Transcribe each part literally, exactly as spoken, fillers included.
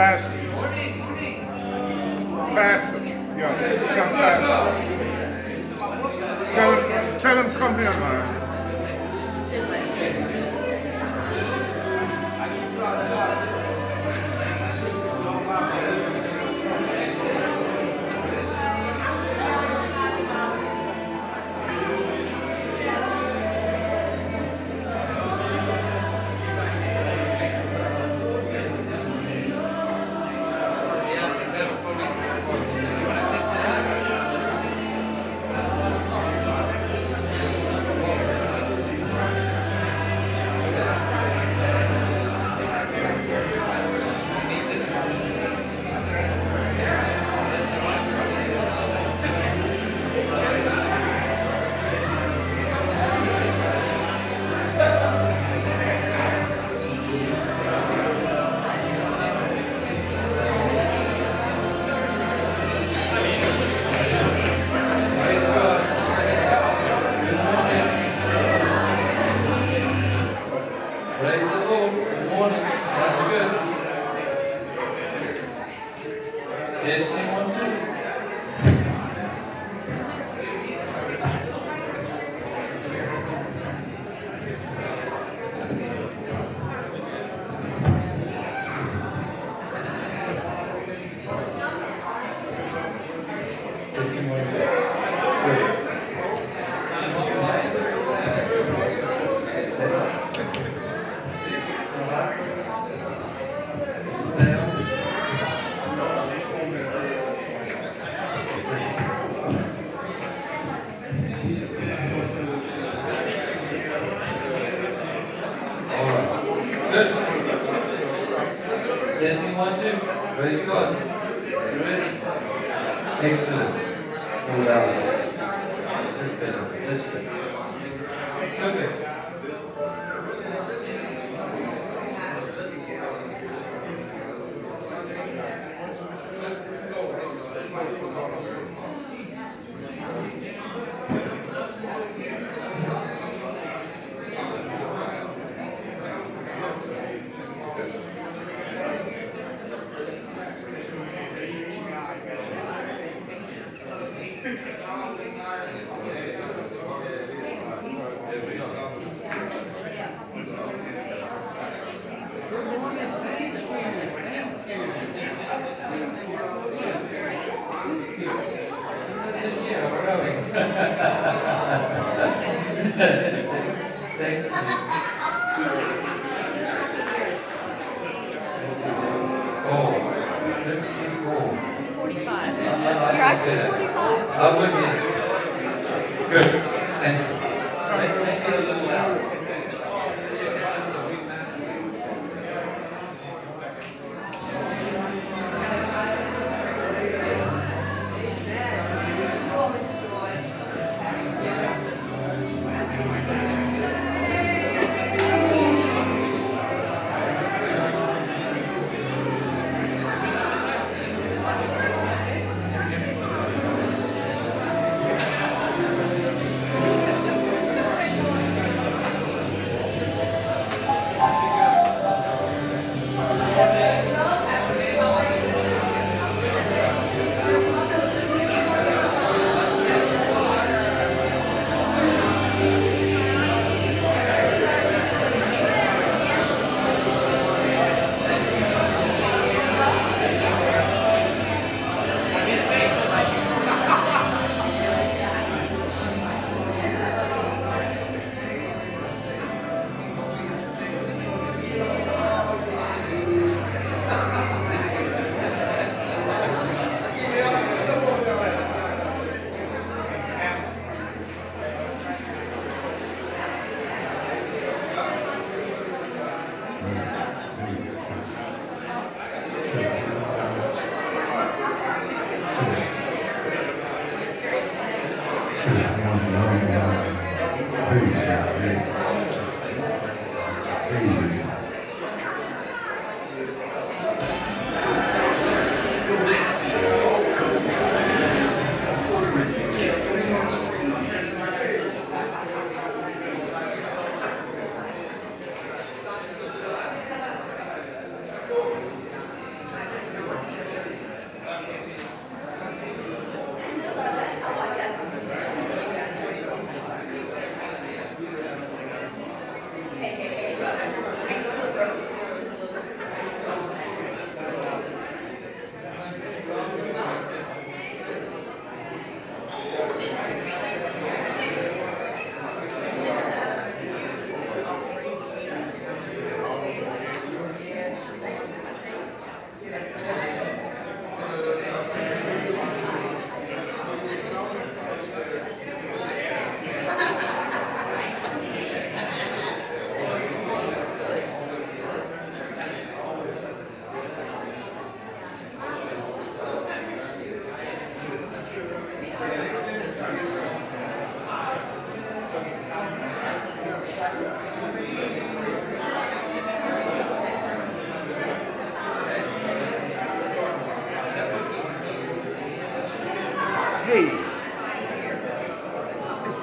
Faster. Faster. Yeah, come faster. Tell him, tell him come here, man.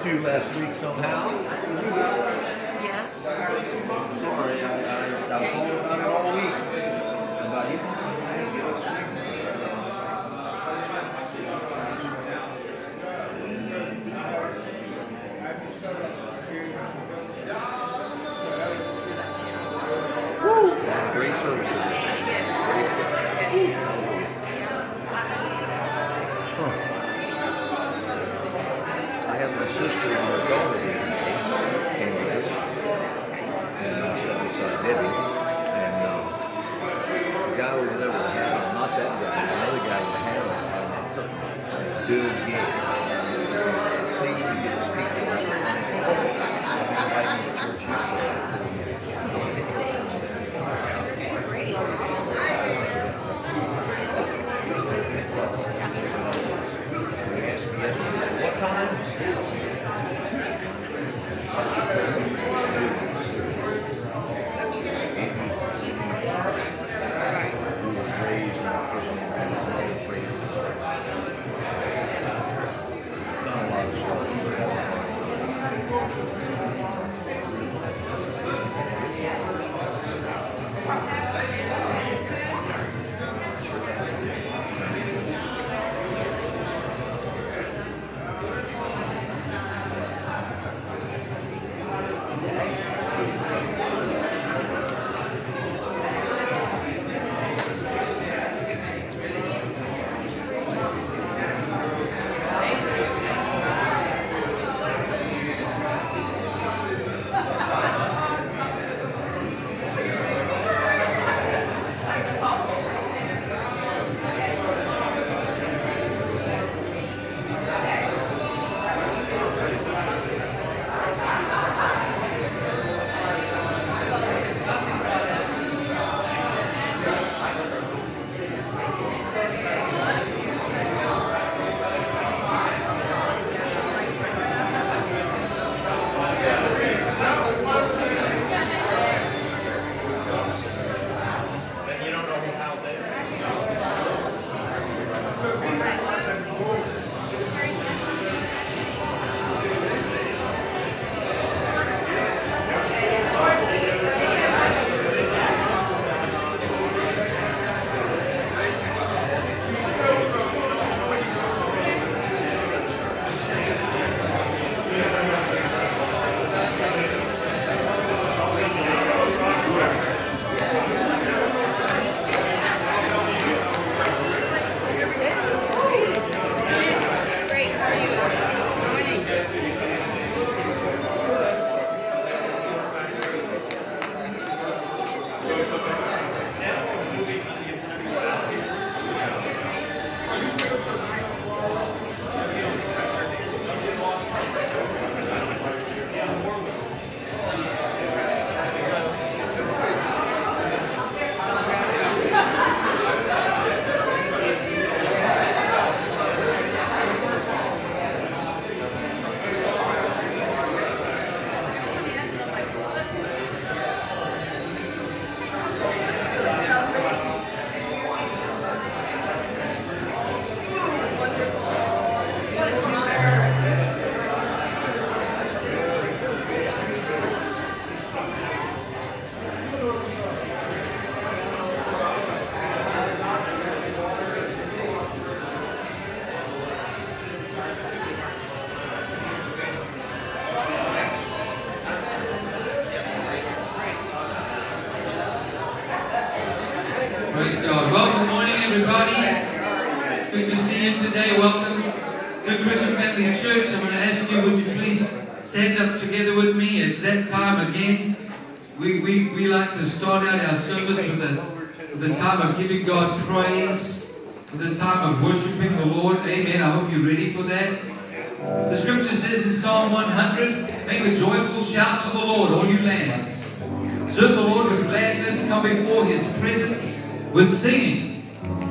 you last week somehow. Yeah. Sorry, I, I, I thought about it all week. About you. Great service. Huh. I have my sister and her daughter here today, came with us, and I sat beside Debbie, and uh, the guy over there with a hat on, not that guy, another guy with a hat on, Bill Gates. See, you get to speak to us. I invite you to church yesterday. What time? Praise God. Well, good morning, everybody. It's good to see you today. Welcome to Christian Family Church. I'm going to ask you, would you please stand up together with me? It's that time again. We, we, we like to start out our service with a, with a time of giving God praise, with a time of worshiping the Lord. Amen. I hope you're ready for that. The scripture says in Psalm one hundred, make a joyful shout to the Lord, all you lands. Serve the Lord with gladness, come before His presence with singing.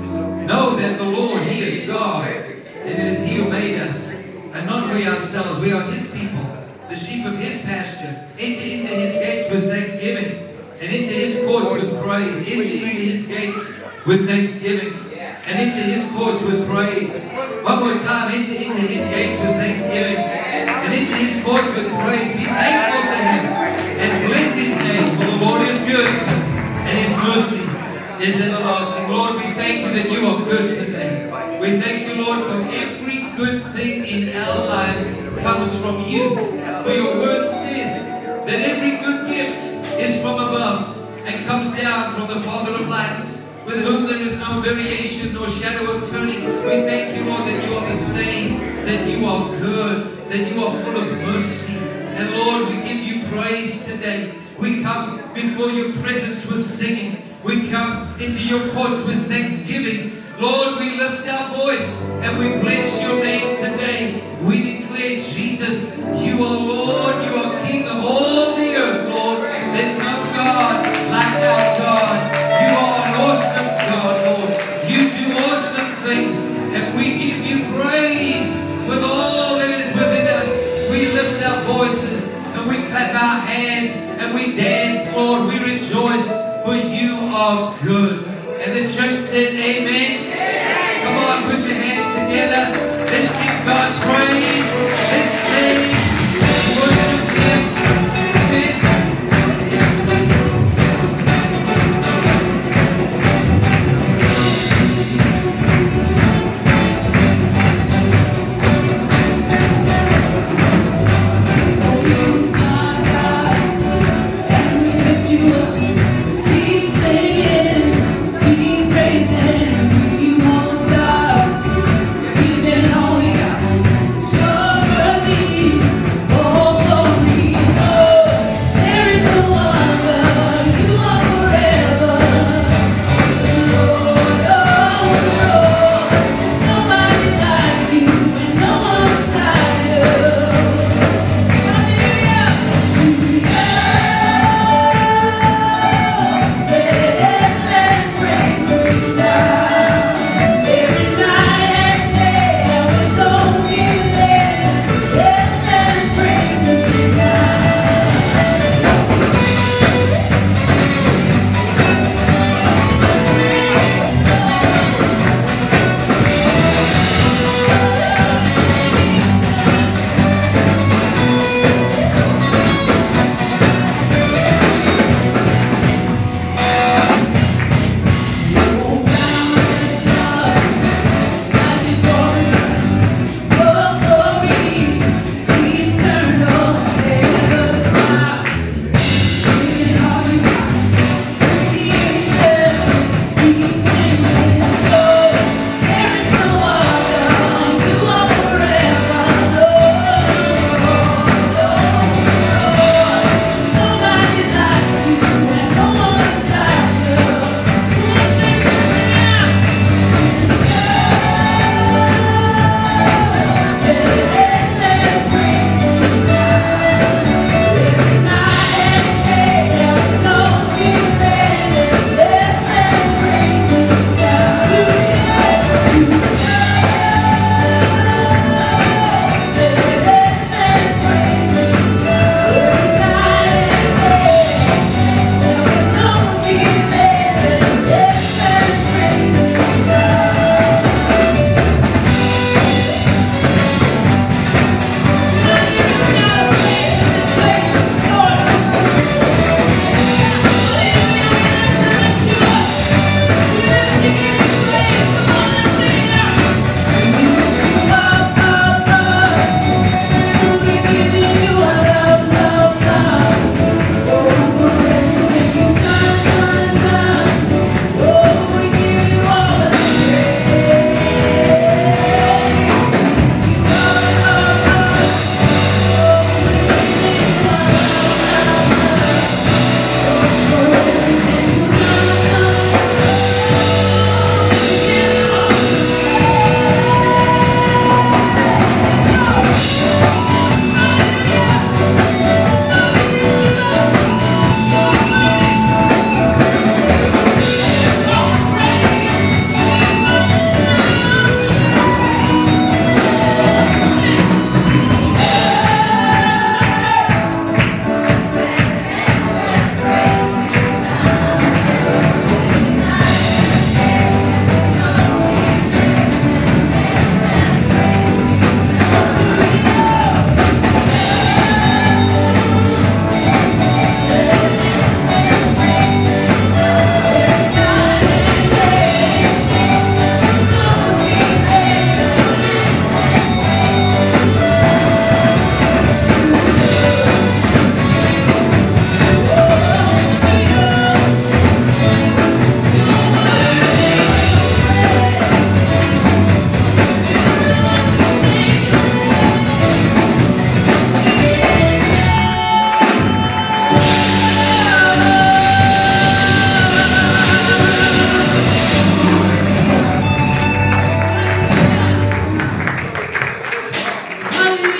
Know that the Lord, He is God, and it is He who made us, and not we ourselves. We are His people, the sheep of His pasture. Enter into His gates with thanksgiving, and into His courts with praise. Enter into His gates with thanksgiving, and into His courts with praise. One more time, enter into His gates with thanksgiving, and into His is everlasting. Lord, we thank you that you are good today. We thank you, Lord, for every good thing in our life comes from you. For your word says that every good gift is from above and comes down from the Father of lights, with whom there is no variation nor shadow of turning. We thank you, Lord, that you are the same, that you are good, that you are full of mercy. And Lord, we give you praise today. We come before your presence with singing. We come into your courts with thanksgiving. Lord, we lift our voice and we bless your name today. We declare, Jesus, you are Lord, you are King of all the earth, Lord. There's no God like our God. You are an awesome God, Lord. You do awesome things, and we give you praise with all that is within us. We lift our voices and we clap our hands and we dance, Lord. We rejoice, for you are good. And the church said, amen. Amen. Come on, put your hands together. Let's give God praise. Let's sing. Let's worship him. Amen. Even all we got, show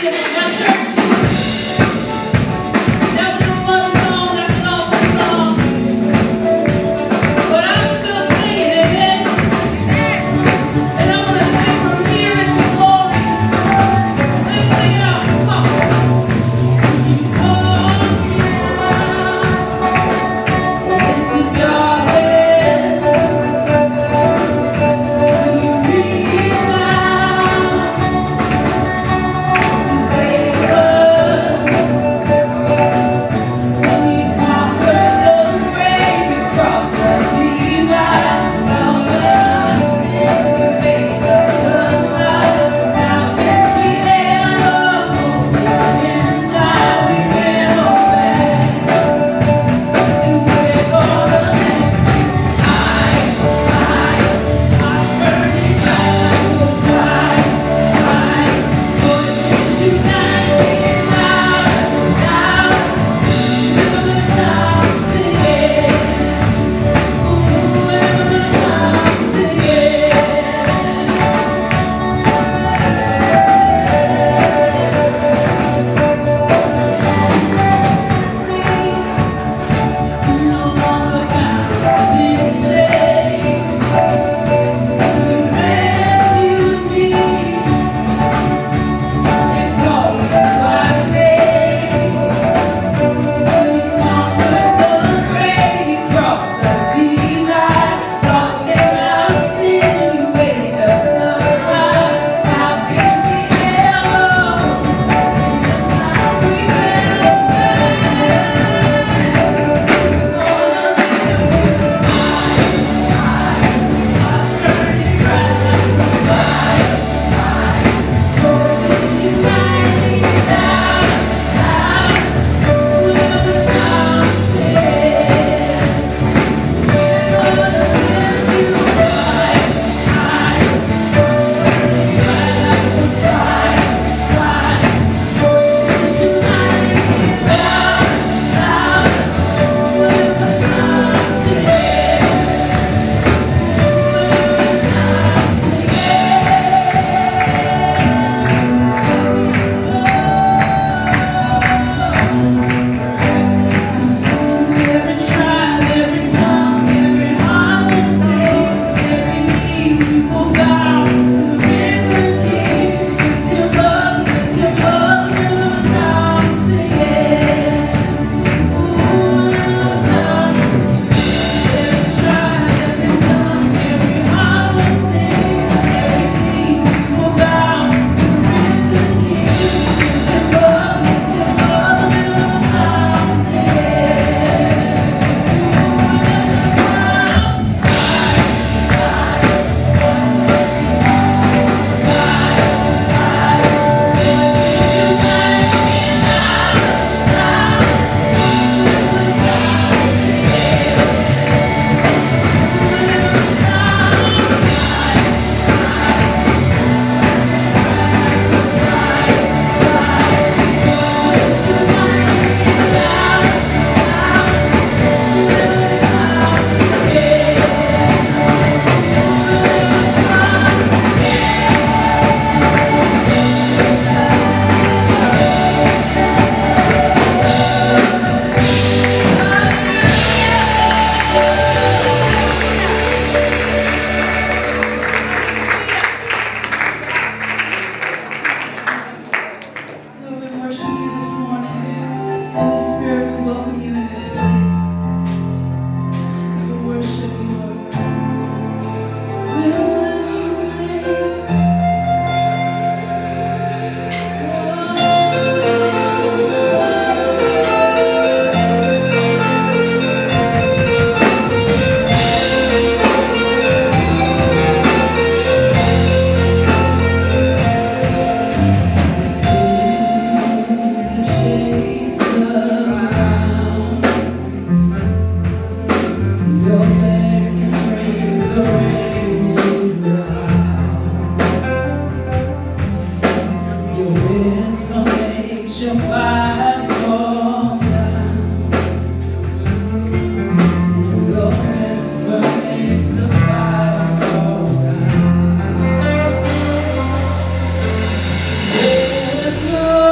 There's no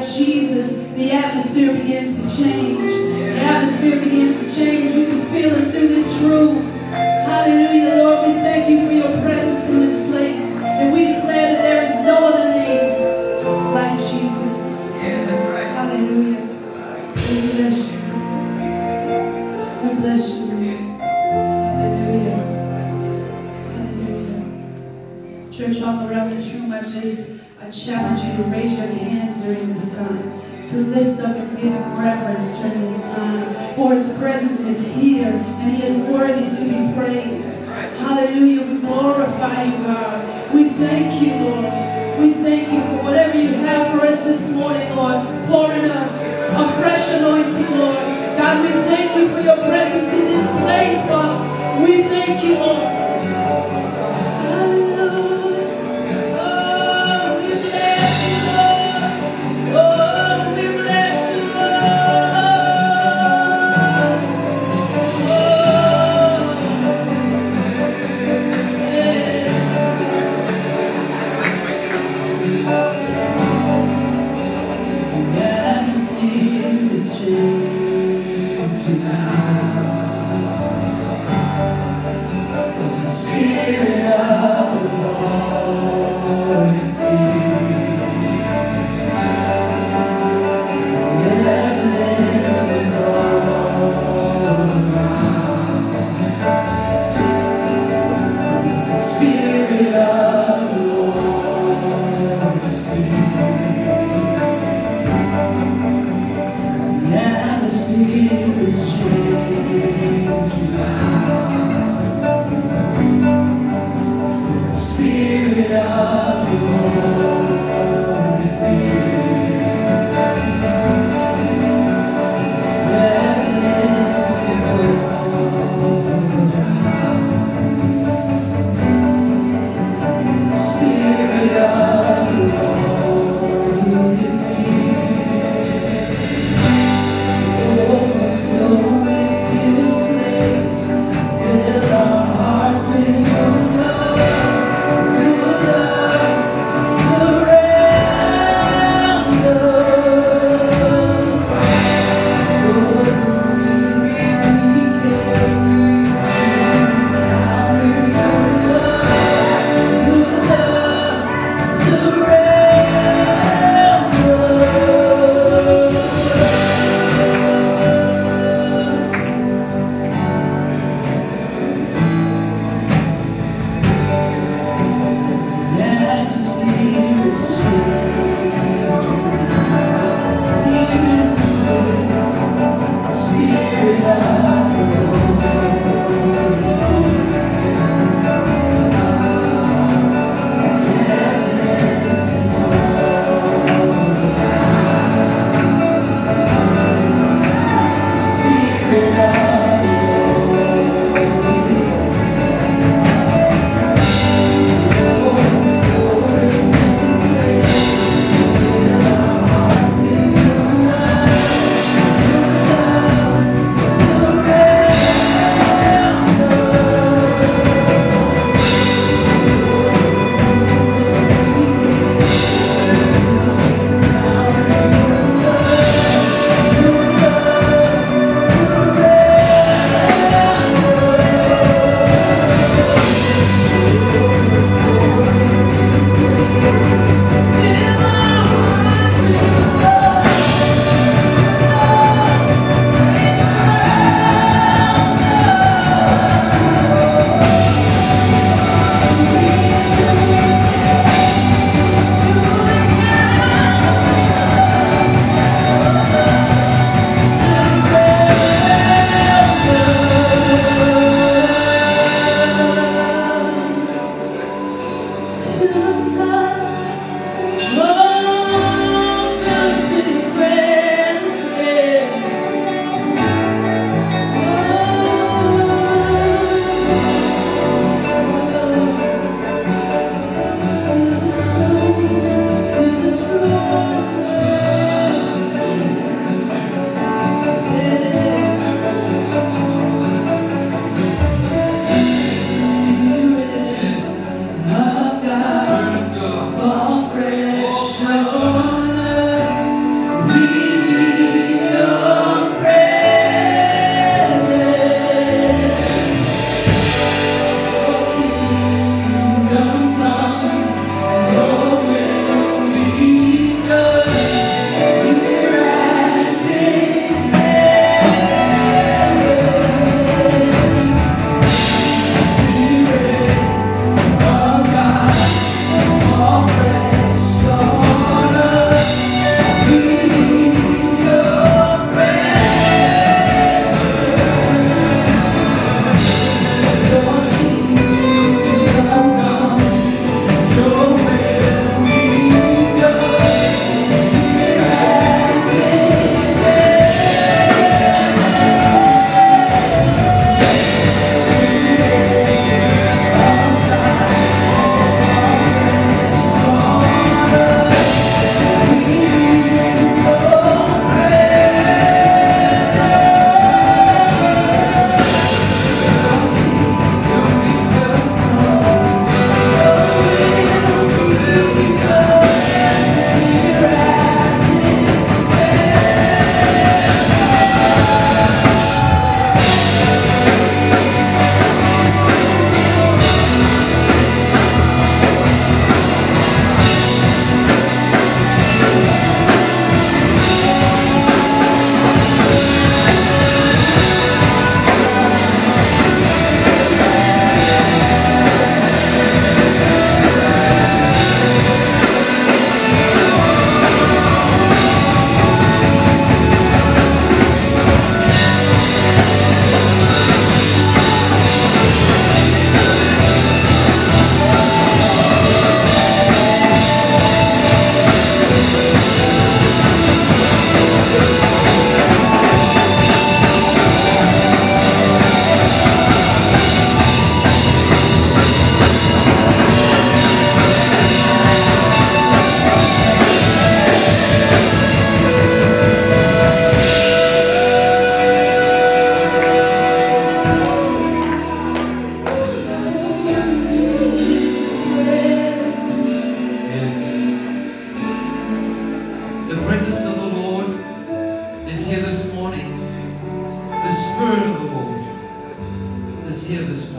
Jesus, the atmosphere begins to change. The atmosphere begins to change. You can feel it through this room. Hallelujah, Lord. We thank you for your presence in this place. And we declare that there is no other name like Jesus. Hallelujah. We bless you. We bless you. Hallelujah. Hallelujah. Church all around this room, I just I challenge you to raise your hands during this time, to lift up and give him reverence during this time. For his presence is here, and he is worthy to be praised. Hallelujah. We glorify you, God. We thank you, Lord. We thank you for whatever you have for us this morning, Lord. Pour in us a fresh anointing, Lord. God, we thank you for your presence in this place, Father. We thank you, Lord.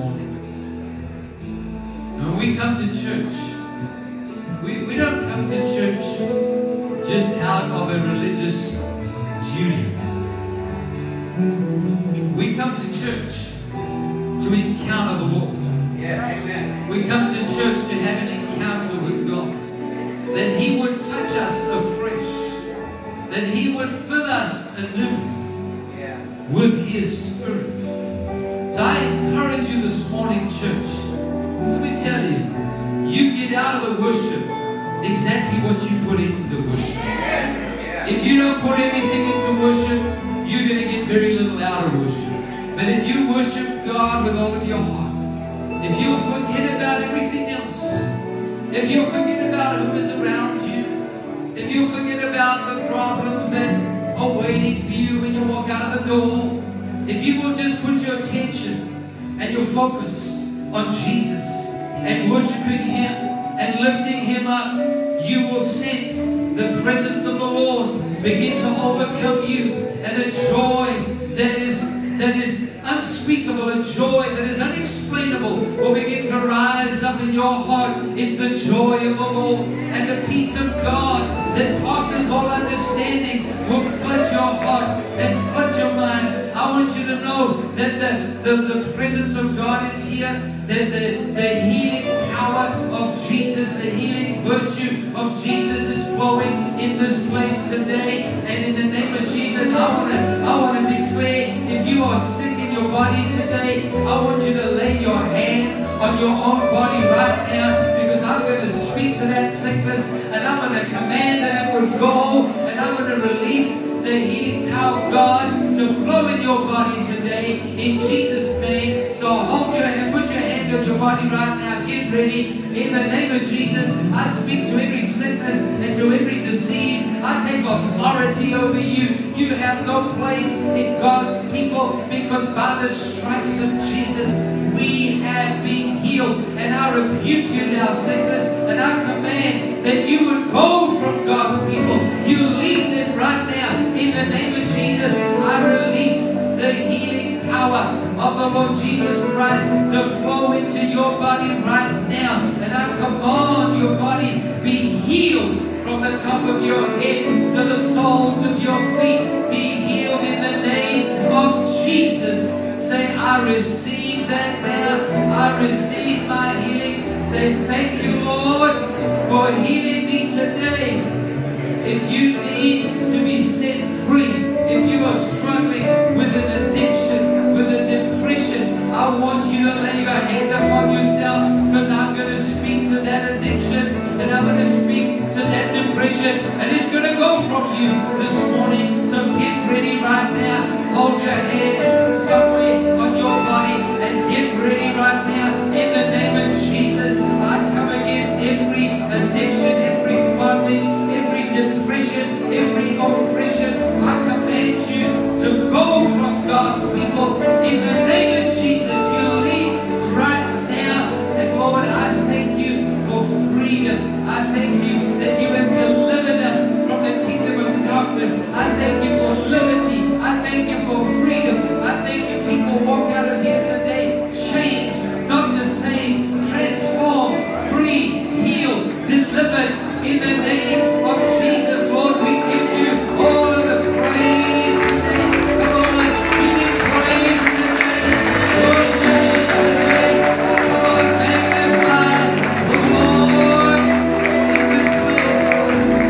morning. When we come to church, we, we don't come to church just out of a religious duty. We come to church to encounter the Lord. We come to church to have an encounter with God. That He would touch us afresh. That He would fill us anew with His Spirit. So I encourage you this morning, church. Let me tell you, you get out of the worship exactly what you put into the worship. If you don't put anything into worship, you're going to get very little out of worship. But if you worship God with all of your heart, if you'll forget about everything else, if you'll forget about who is around you, if you'll forget about the problems that are waiting for you when you walk out of the door, if you will just put your attention and your focus on Jesus and worshiping Him and lifting Him up, you will sense the presence of the Lord begin to overcome you, and a joy that is that is unspeakable, a joy that is unexplainable will begin to rise up in your heart. It's the joy of the Lord, and the peace of God that passes all understanding will flood your heart and flood your mind. I want you to know that the, the, the presence of God is here, that the, the healing power of Jesus, the healing virtue of Jesus is flowing in this place today. And in the name of Jesus, I want to I want to declare, if you are sick in your body today, I want you to lay your hand on your own body right now, because I'm going to speak to that sickness, and I'm going to command that it would go, and I'm going to release the healing power of God to flow in your body today in Jesus' name. So hold your hand, put your hand on your body right now. Get ready. In the name of Jesus, I speak to every sickness and to every disease. I take authority over you. You have no place in God's people, because by the stripes of Jesus, we have been healed. And I rebuke you now, sickness, and I command that you would go from God's people. You leave them right now. In the name of Jesus, I release the healing power of the Lord Jesus Christ to flow into your body right now. And I command your body be healed from the top of your head to the soles of your feet. Be healed in the name of Jesus. Say, I receive that now. I receive my healing. Say, thank you, Lord, for healing me today. If you need to be set free, if you are struggling with an addiction, with a depression, I want you to lay your hand upon yourself, because I'm going to speak to that addiction, and I'm going to speak to that depression, and it's going to go from you this morning. So get ready right now. Hold your head somewhere on your body and get ready right now. In the name of Jesus, I come against every addiction, every bondage, every depression, every oppression. I command you to go from God's people. In the name of Jesus, you leave right now. And Lord, I thank you for freedom. I thank you that you have delivered us from the kingdom of darkness. I thank you for liberty. I thank you for freedom. I thank you people walk out of here today changed, not the same, transformed, free, healed, delivered. In the name of Jesus, Lord, we give you all of the praise today. Come on, give him praise today. Worship him today. Come on, magnify the Lord in this place.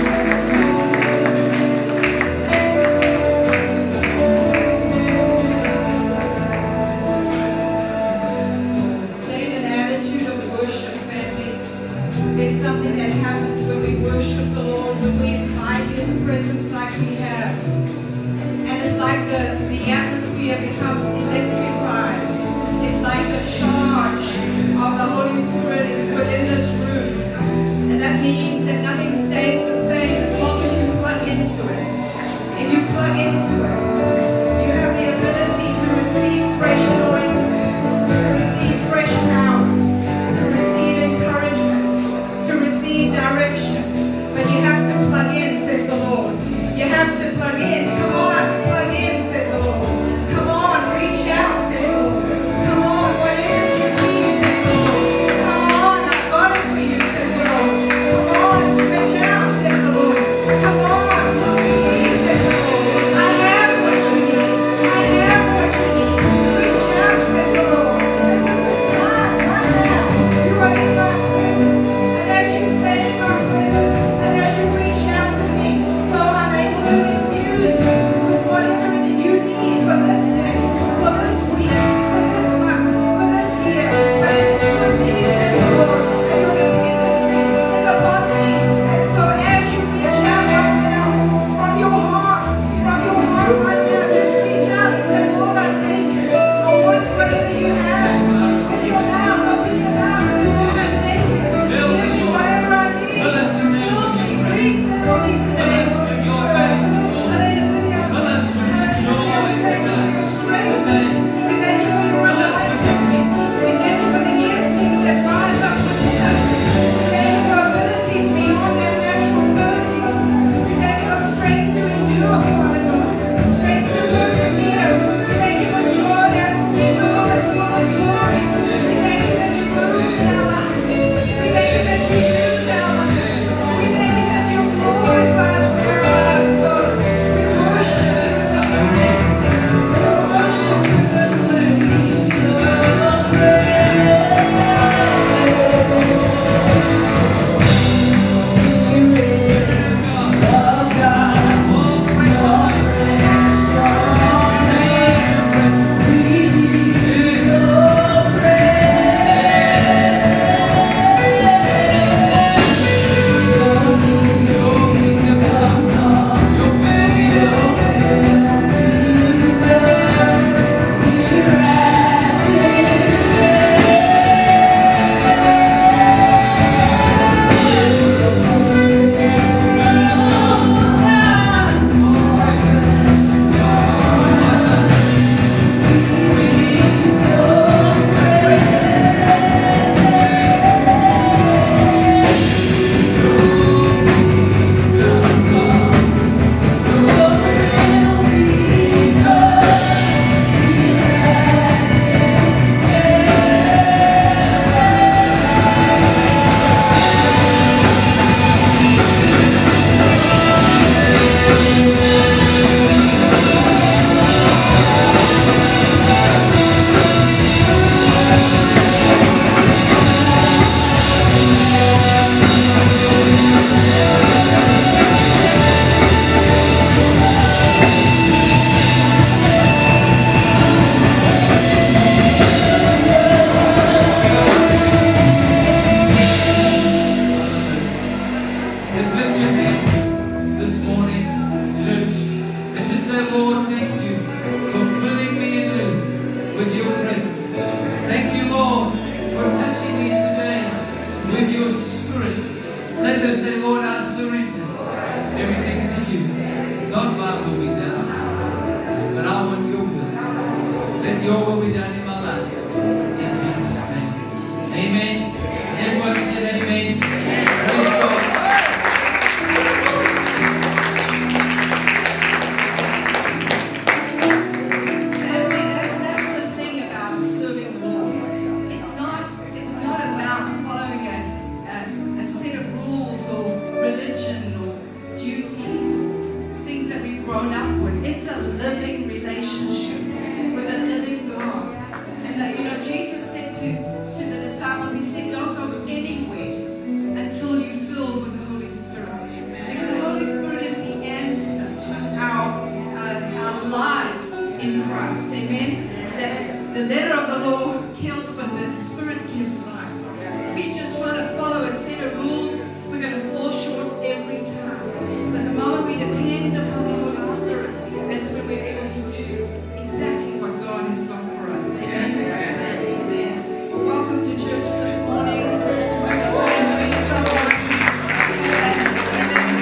Stay in an attitude of worship, family. There's something that happens when we worship the Lord, when we invite His presence like we have. And it's like the, the atmosphere becomes electrified. It's like the charge of the Holy Spirit is within this room. And that means that nothing stays the same as long as you plug into it. If you plug into it, you have the ability to receive fresh anointing, to receive fresh power, to receive encouragement, to receive direction. But you have to plug in, says the Lord. You have to plug in. Come on, plug in, says the Lord. Come on, reach out, says the Lord. Come on, what is it you say, Lord, thank you for filling me anew with your presence. Thank you, Lord, for touching me today with your Spirit. Say this, say, Lord, I surrender everything to you. Not my will be done, but I want your will. Let your will be done in my life. In Jesus' name. Amen. Everyone said amen. Praise God. Family, that, that's the thing about serving the Lord. It's not, it's not about following a, a, a set of rules or religion or duties or things that we've grown up with. It's a living relationship with a living God. And that, you know, Jesus said to, to the disciples, he said, don't go anywhere until you're filled with the Holy Spirit. Because the Holy Spirit is the answer to our, uh, our lives in Christ. Amen? That the letter of the law kills, but the Spirit gives life. If we just try to follow a set of rules, we're going to fall short every time. But the moment we depend upon the Holy Spirit, that's when we're able to do exactly what God has got for us. Amen? Amen. Welcome to church this morning. Won't you try to greet someone? Glad to see them.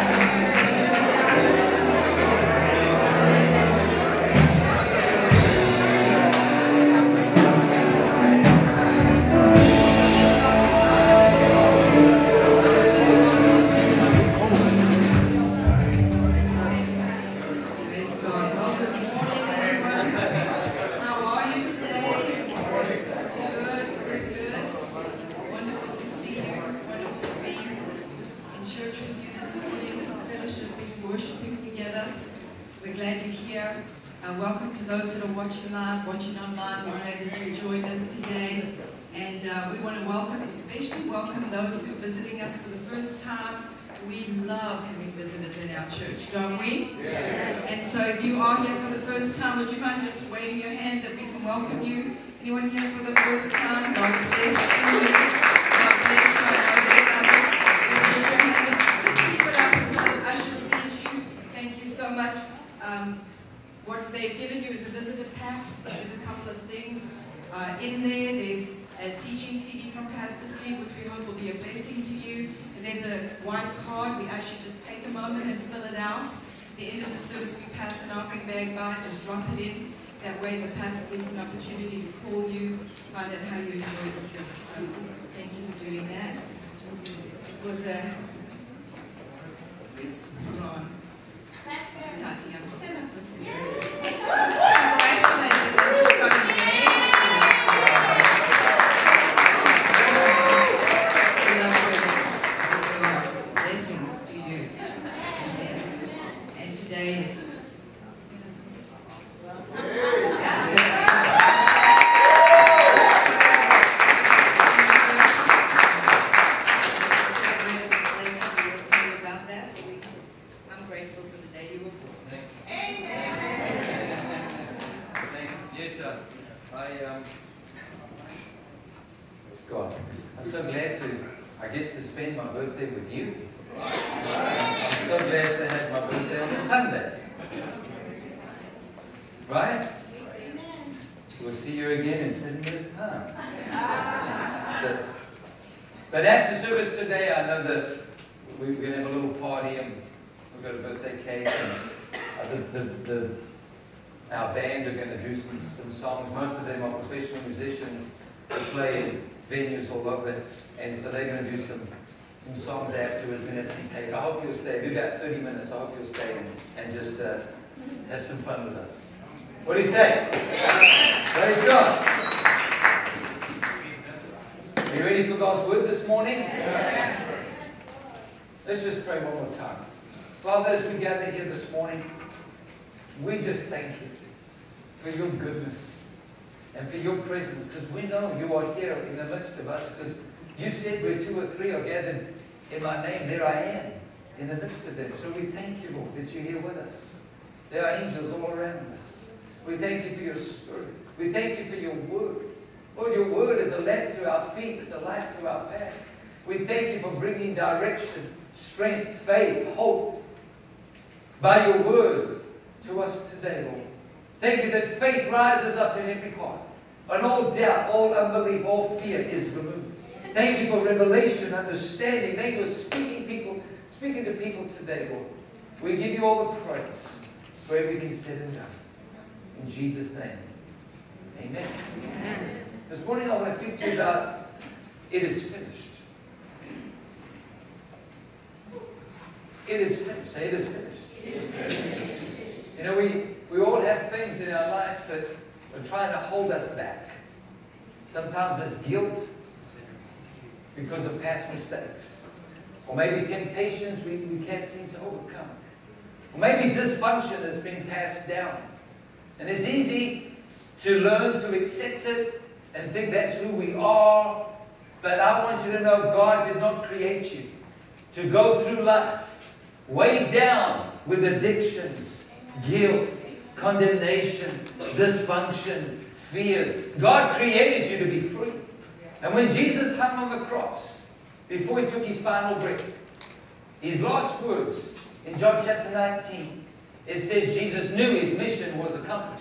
Praise God. Well, good morning, everyone. How are you today? All good, good, good. Wonderful to see you. Wonderful to be in church with you this morning, fellowshipping, worshiping together. We're glad you're here. Uh, welcome to those that are watching live, watching online. We're glad that you joined us today. And uh, we want to welcome, especially welcome those who are visiting us for the first time. We love having visitors in our church, don't we? Yes. And so if you are here for the first time, would you mind just waving your hand that we can welcome you? Anyone here for the first time? God bless you. God bless you. I know there's others. Just raise your hand. Just, just keep it up until the usher sees you. Thank you so much. Um, what they've given you is a visitor pack. There's a couple of things uh, in there. There's a teaching C D from Pastor Steve, which we hope will be a blessing to you. And there's a white card. We ask you just take a moment and fill it out. At the end of the service, we pass an offering bag by. Just drop it in. That way the pastor gets an opportunity to call you, find out how you enjoyed the service. So thank you for doing that. It was a... Yes, hold on. Tati, I'm stand up for a second. Let's congratulate them. They just got engaged. We love weddings. Praise the Lord. Blessings to you. Amen. And today is... Yes, yes, celebrate later. We will tell you about that. But we, I'm grateful for the day you were born. Amen. Yes, sir. I, um, God, I'm so glad to, I get to spend my birthday with you. I'm so glad to have my birthday on a Sunday. Right? We'll see you again in seven years' time. But, but after service today, I know that we're going to have a little party and we've got a birthday cake. And uh, the, the, the, our band are going to do some, some songs. Most of them are professional musicians who play in venues all over. And so they're going to do some, some songs afterwards. We're going to have some cake. I hope you'll stay. It'll be about thirty minutes. I hope you'll stay and, and just uh, have some fun with us. What do you say? Praise God. Are you ready for God's word this morning? Let's just pray one more time. Father, as we gather here this morning, we just thank you for your goodness and for your presence, because we know you are here in the midst of us, because you said where two or three are gathered in my name, there I am in the midst of them. So we thank you, Lord, that you're here with us. There are angels all around us. We thank you for your Spirit. We thank you for your word. Lord, your word is a lamp to our feet, it's a light to our path. We thank you for bringing direction, strength, faith, hope by your word to us. today, Lord. Thank you that faith rises up in every heart. And all doubt, all unbelief, all fear is removed. Thank you for revelation, understanding. Thank you for speaking people, speaking to people today, Lord. We give you all the praise for everything said and done. In Jesus' name. Amen. Amen. This morning I want to speak to you about it is finished. It is finished. Say it is finished. It is finished. You know, we, we all have things in our life that are trying to hold us back. Sometimes it's guilt because of past mistakes. Or maybe temptations we, we can't seem to overcome. Or maybe dysfunction has been passed down. And it's easy to learn to accept it and think that's who we are. But I want you to know God did not create you to go through life weighed down with addictions, guilt, condemnation, dysfunction, fears. God created you to be free. And when Jesus hung on the cross, before he took his final breath, his last words in John chapter nineteen, it says Jesus knew his mission was accomplished.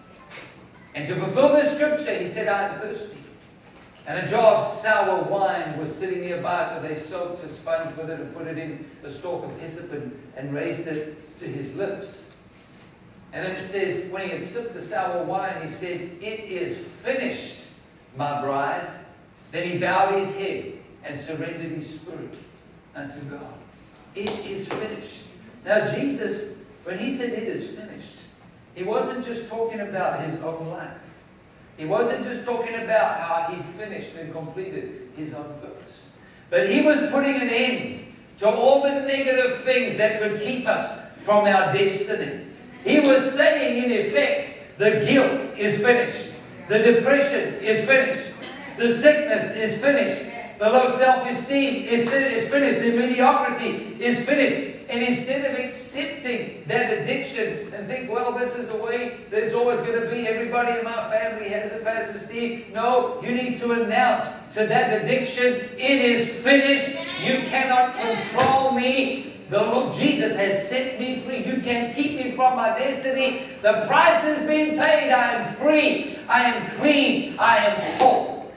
And to fulfill this scripture, he said, I am thirsty. And a jar of sour wine was sitting nearby, so they soaked a sponge with it and put it in a stalk of hyssop and, and raised it to his lips. And then it says, when he had sipped the sour wine, he said, it is finished, my bride. Then he bowed his head and surrendered his spirit unto God. It is finished. Now Jesus, when he said it is finished, he wasn't just talking about his own life. He wasn't just talking about how he finished and completed his own purpose. But he was putting an end to all the negative things that could keep us from our destiny. He was saying, in effect, the guilt is finished. The depression is finished. The sickness is finished. The low self-esteem is, is finished. The mediocrity is finished. And instead of accepting that addiction and think, well, this is the way that it's always going to be. Everybody in my family has it, Pastor Steve. No, you need to announce to that addiction, it is finished. You cannot control me. The Lord Jesus has set me free. You can't keep me from my destiny. The price has been paid. I am free. I am clean. I am whole.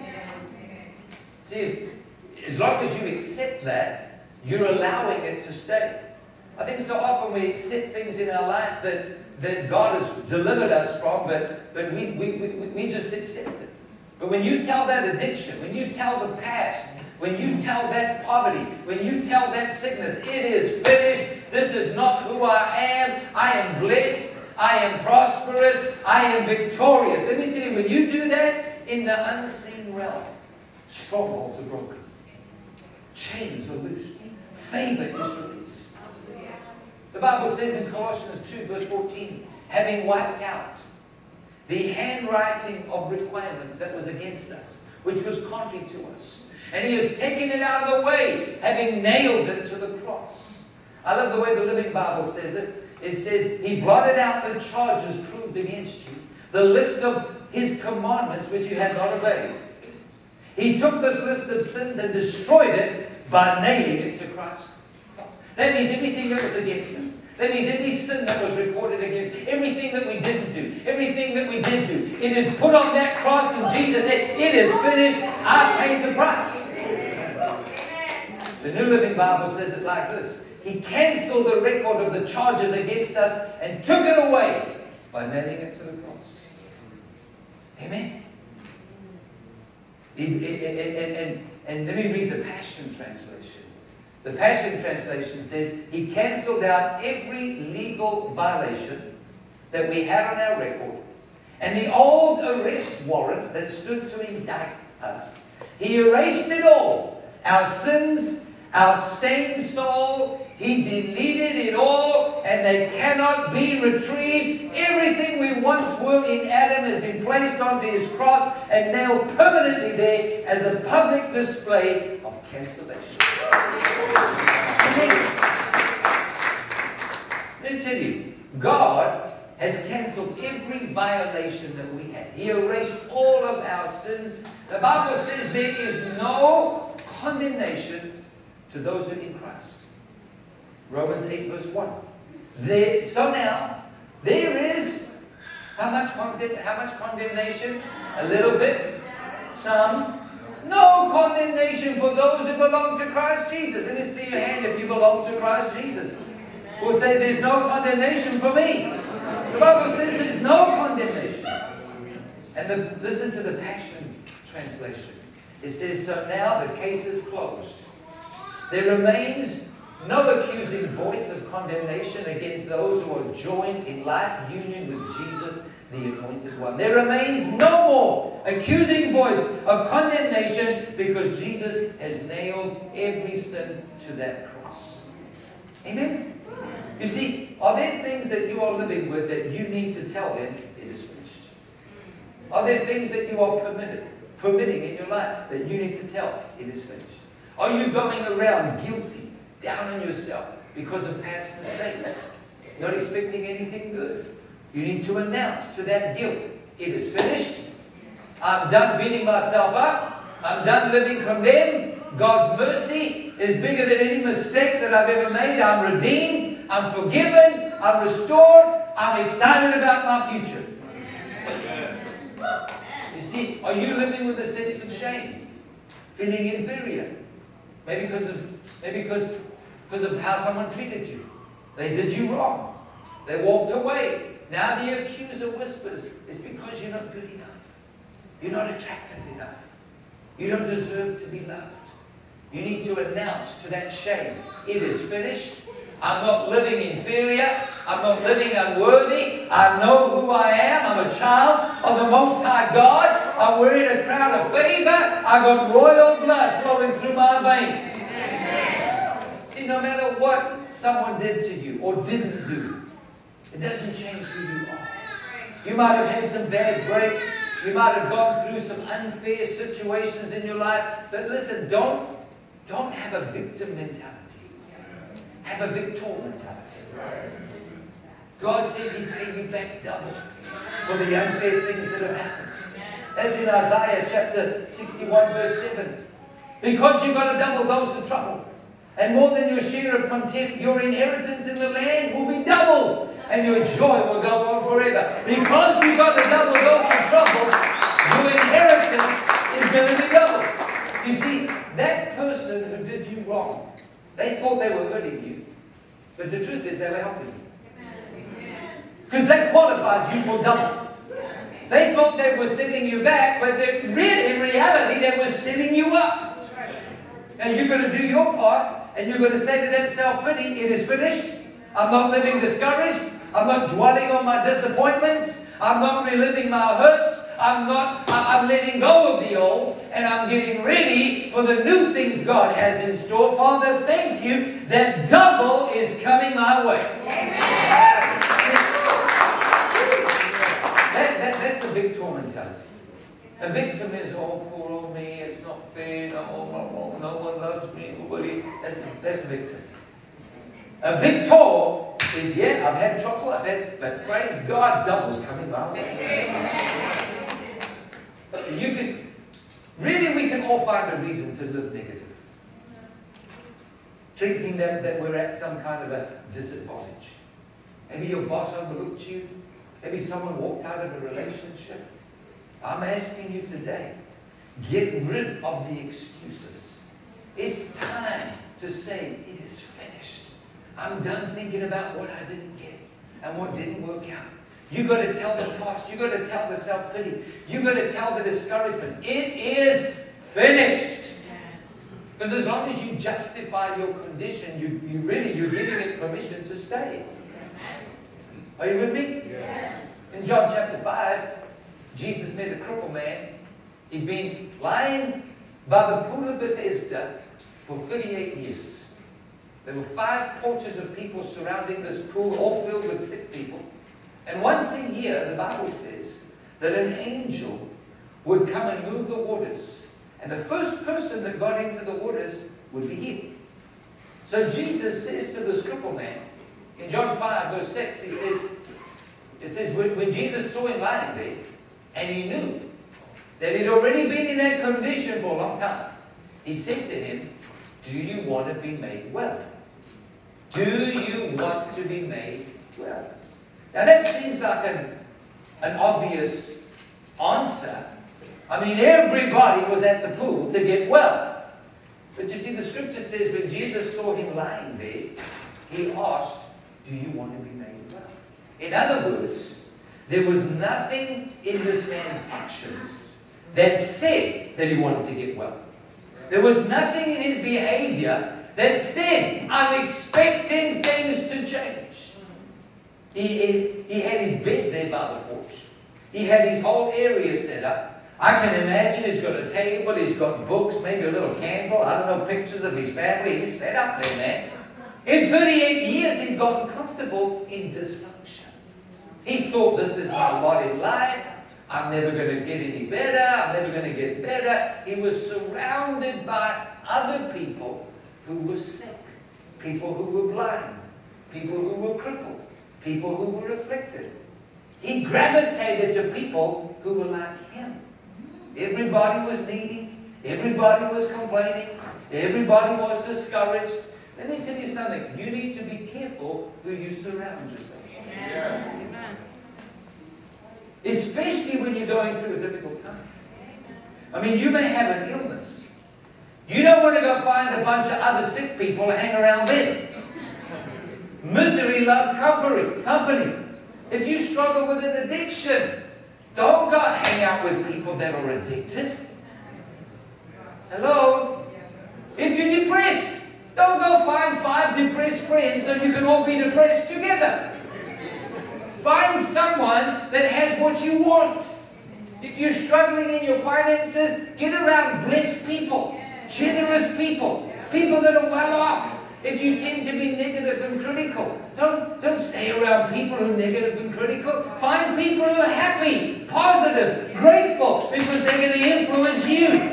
See, if, as long as you accept that, you're allowing it to stay. I think so often we accept things in our life that, that God has delivered us from, but, but we, we, we, we just accept it. But when you tell that addiction, when you tell the past, when you tell that poverty, when you tell that sickness, it is finished, this is not who I am, I am blessed, I am prosperous, I am victorious. Let me tell you, when you do that, in the unseen realm, strongholds are broken. Chains are loosed. Favor is released. The Bible says in Colossians two, verse fourteen, having wiped out the handwriting of requirements that was against us, which was contrary to us. And he has taken it out of the way, having nailed it to the cross. I love the way the Living Bible says it. It says, he blotted out the charges proved against you, the list of his commandments which you had not obeyed. He took this list of sins and destroyed it by nailing it to Christ. That means everything that was against us. That means every sin that was recorded against, everything that we didn't do, everything that we did do, it is put on that cross, and Jesus said, it is finished, I paid the price. The New Living Bible says it like this. He cancelled the record of the charges against us and took it away by nailing it to the cross. Amen. And, and, and, and let me read the Passion Translation. The Passion Translation says, he cancelled out every legal violation that we had on our record and the old arrest warrant that stood to indict us. He erased it all. Our sins, our stained soul, he deleted it all, and they cannot be retrieved. Everything we once were in Adam has been placed onto his cross and nailed permanently there as a public display of cancellation. Let me tell you, God has cancelled every violation that we had. He erased all of our sins. The Bible says there is no condemnation to those who are in Christ. Romans eight verse one. There, so now, there How much condemn, how much condemnation? A little bit. Some. No condemnation for those who belong to Christ Jesus. Let me see your hand if you belong to Christ Jesus. We'll say there's no condemnation for me. The Bible says there's no condemnation. And the, listen to the Passion Translation. It says, so now the case is closed. There remains no accusing voice of condemnation against those who are joined in life union with Jesus, the Anointed One. There remains no more accusing voice of condemnation because Jesus has nailed every sin to that cross. Amen? You see, are there things that you are living with that you need to tell them it is finished? Are there things that you are permitted, permitting in your life that you need to tell it is finished? Are you going around guilty, down on yourself because of past mistakes, not expecting anything good? You need to announce to that guilt, it is finished. I'm done beating myself up. I'm done living condemned. God's mercy is bigger than any mistake that I've ever made. I'm redeemed. I'm forgiven. I'm restored. I'm excited about my future. You see, are you living with a sense of shame? Feeling inferior? Maybe because of, maybe because, because of how someone treated you. They did you wrong. They walked away. Now the accuser whispers, it's because you're not good enough. You're not attractive enough. You don't deserve to be loved. You need to announce to that shame, it is finished. I'm not living inferior. I'm not living unworthy. I know who I am. I'm a child of the Most High God. I'm wearing a crown of favor. I got royal blood flowing through my veins. See, no matter what someone did to you or didn't do, it doesn't change who you are. You might have had some bad breaks. You might have gone through some unfair situations in your life. But listen, don't, don't have a victim mentality. Have a victor mentality. God said He paid you back double for the unfair things that have happened. As in Isaiah chapter sixty-one verse seven. Because you got a double dose of trouble. And more than your share of contempt, your inheritance in the land will be doubled. And your joy will go on forever. Because you got a double dose of trouble, your inheritance is going to be doubled. You see, that person who did you wrong, they thought they were hurting you. But the truth is they were helping you. Because they qualified you for double. They thought they were setting you back, but really, in reality, they were setting you up. And you're going to do your part, and you're going to say to that self-pity, it is finished. I'm not living discouraged. I'm not dwelling on my disappointments. I'm not reliving my hurts. I'm not, I'm letting go of the old, and I'm getting ready for the new things God has in store. Father, thank you that double is coming my way. That, that, that's a victor mentality. A victim is, oh, poor old me, it's not fair, no, no, no, no one loves me, nobody. That's a, that's a victim. A victor is, yeah, I've had trouble, I've had, but praise God, double's coming my way. You can, really we can all find a reason to live negative. Thinking that, that we're at some kind of a disadvantage. Maybe your boss overlooked you. Maybe someone walked out of a relationship. I'm asking you today, get rid of the excuses. It's time to say, it is finished. I'm done thinking about what I didn't get and what didn't work out. You've got to tell the past. You've got to tell the self-pity. You've got to tell the discouragement. It is finished. Because as long as you justify your condition, you, you really, you're giving it permission to stay. Are you with me? Yes. In John chapter five, Jesus met a crippled man. He'd been lying by the pool of Bethesda for thirty-eight years. There were five porches of people surrounding this pool, all filled with sick people. And once a year, the Bible says that an angel would come and move the waters. And the first person that got into the waters would be healed. So Jesus says to this crippled man, in John five, verse six, he says, it says, when, when Jesus saw him lying there, and he knew that he'd already been in that condition for a long time, he said to him, do you want to be made well? Do you want to be made well? Now that seems like an an obvious answer. I mean, everybody was at the pool to get well. But you see, the scripture says when Jesus saw him lying there, he asked, do you want to be made well? In other words, there was nothing in this man's actions that said that he wanted to get well. There was nothing in his behavior that said, I'm expecting things to change. He, he, he had his bed there by the porch. He had his whole area set up. I can imagine he's got a table, he's got books, maybe a little candle, I don't know, pictures of his family. He's set up there, man. In thirty-eight years, he'd gotten comfortable in dysfunction. He thought, this is my lot in life. I'm never going to get any better. I'm never going to get better. He was surrounded by other people who were sick, people who were blind, people who were crippled, people who were afflicted. He gravitated to people who were like him. Everybody was needy. Everybody was complaining. Everybody was discouraged. Let me tell you something. You need to be careful who you surround yourself with. Yes. Especially when you're going through a difficult time. I mean, you may have an illness. You don't want to go find a bunch of other sick people and hang around them. Misery loves company. company. If you struggle with an addiction, don't go hang out with people that are addicted. Hello? If you're depressed, don't go find five depressed friends so you can all be depressed together. Find someone that has what you want. If you're struggling in your finances, get around blessed people, generous people, people that are well off. If you tend to be negative and critical, don't, don't stay around people who are negative and critical. Find people who are happy, positive, grateful, because they're going to influence you.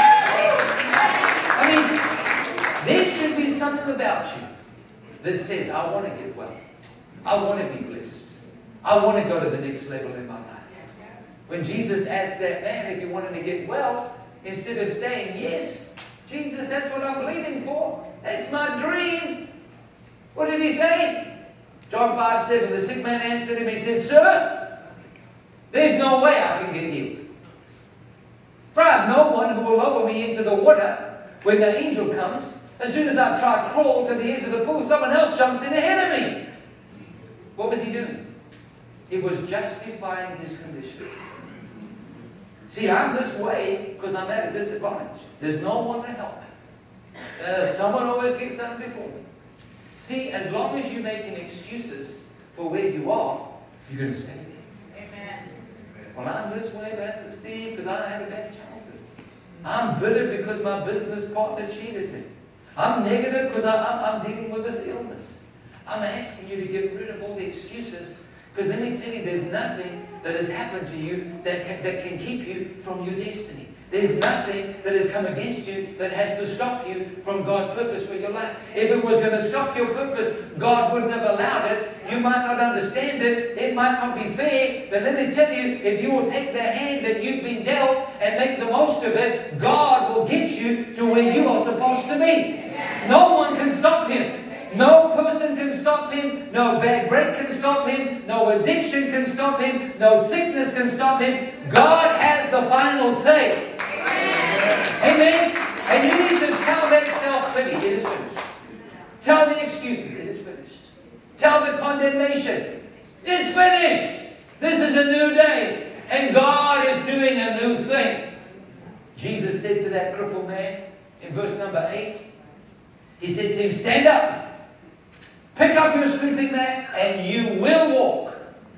I mean, there should be something about you that says, I want to get well. I want to be blessed. I want to go to the next level in my life. When Jesus asked that man if he wanted to get well, instead of saying, yes, Jesus, that's what I'm believing for. That's my dream. What did he say? John five seven, the sick man answered him, he said, sir, there's no way I can get healed. For I have no one who will lower me into the water when the angel comes. As soon as I try to crawl to the edge of the pool, someone else jumps in ahead of me. What was he doing? He was justifying his condition. See, I'm this way because I'm at a disadvantage. There's no one to help me. Uh, someone always gets something before me. See, as long as you're making excuses for where you are, you're going to stay there. Amen. Well, I'm this way, Pastor Steve, because I had a bad childhood. I'm bitter because my business partner cheated me. I'm negative because I'm, I'm dealing with this illness. I'm asking you to get rid of all the excuses, because let me tell you, there's nothing that has happened to you that can, that can keep you from your destiny. There's nothing that has come against you that has to stop you from God's purpose for your life. If it was going to stop your purpose, God wouldn't have allowed it. You might not understand it. It might not be fair. But let me tell you, if you will take the hand that you've been dealt and make the most of it, God will get you to where you are supposed to be. No one can stop Him. No person can stop Him. No bad break can stop Him. No addiction can stop Him. No sickness can stop Him. God has the final say. Amen. And you need to tell that self-pity, it is finished. Tell the excuses, it is finished. Tell the condemnation, it's finished. This is a new day. And God is doing a new thing. Jesus said to that crippled man in verse number eight, He said to him, stand up, pick up your sleeping mat, and you will walk.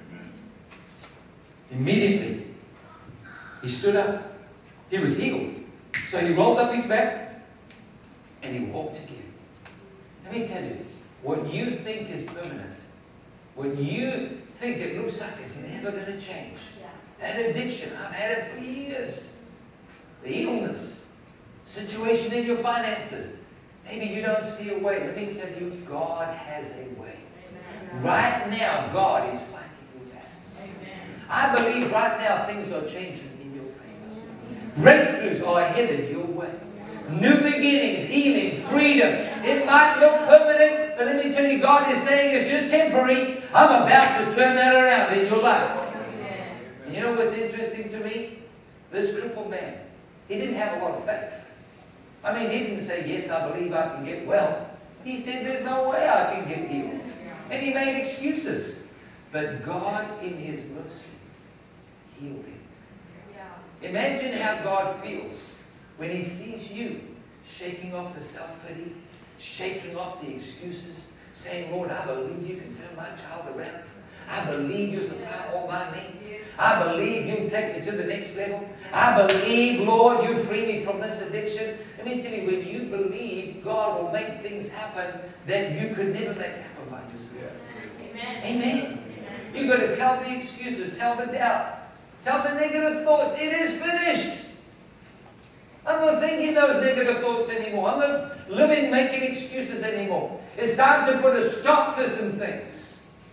Immediately, he stood up. He was healed. So he rolled up his back and he walked again. Let me tell you, what you think is permanent, what you think it looks like it's never going to change, that addiction, I've had it for years. The illness, situation in your finances, maybe you don't see a way. Let me tell you, God has a way. Right now, God is fighting your battles. I believe right now things are changing. Breakthroughs are headed your way. New beginnings, healing, freedom. It might look permanent, but let me tell you, God is saying it's just temporary. I'm about to turn that around in your life. And you know what's interesting to me? This crippled man, he didn't have a lot of faith. I mean, he didn't say, yes, I believe I can get well. He said, there's no way I can get healed. And he made excuses. But God, in His mercy, healed him. Yeah. Imagine how God feels when He sees you shaking off the self-pity, shaking off the excuses, saying, Lord, I believe you can turn my child around. I believe you supply all my needs. I believe you take me to the next level. I believe, Lord, you free me from this addiction. Let me tell you, when you believe, God will make things happen that you could never make happen by yourself. Amen. Amen. You've got to tell the excuses, tell the doubt, tell the negative thoughts. It is finished. I'm not thinking those negative thoughts anymore. I'm not living making excuses anymore. It's time to put a stop to some things.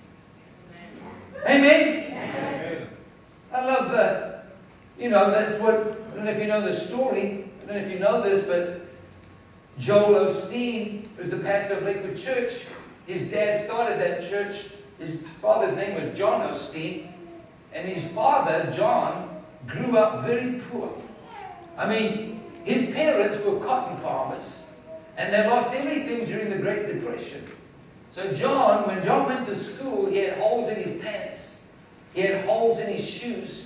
Amen? Amen. I love that. You know, that's what, I don't know if you know the story. I don't know if you know this, but Joel Osteen, who's the pastor of Lakewood Church, his dad started that church. His father's name was John Osteen. And his father, John, grew up very poor. I mean, his parents were cotton farmers, and they lost everything during the Great Depression. So John, when John went to school, he had holes in his pants. He had holes in his shoes.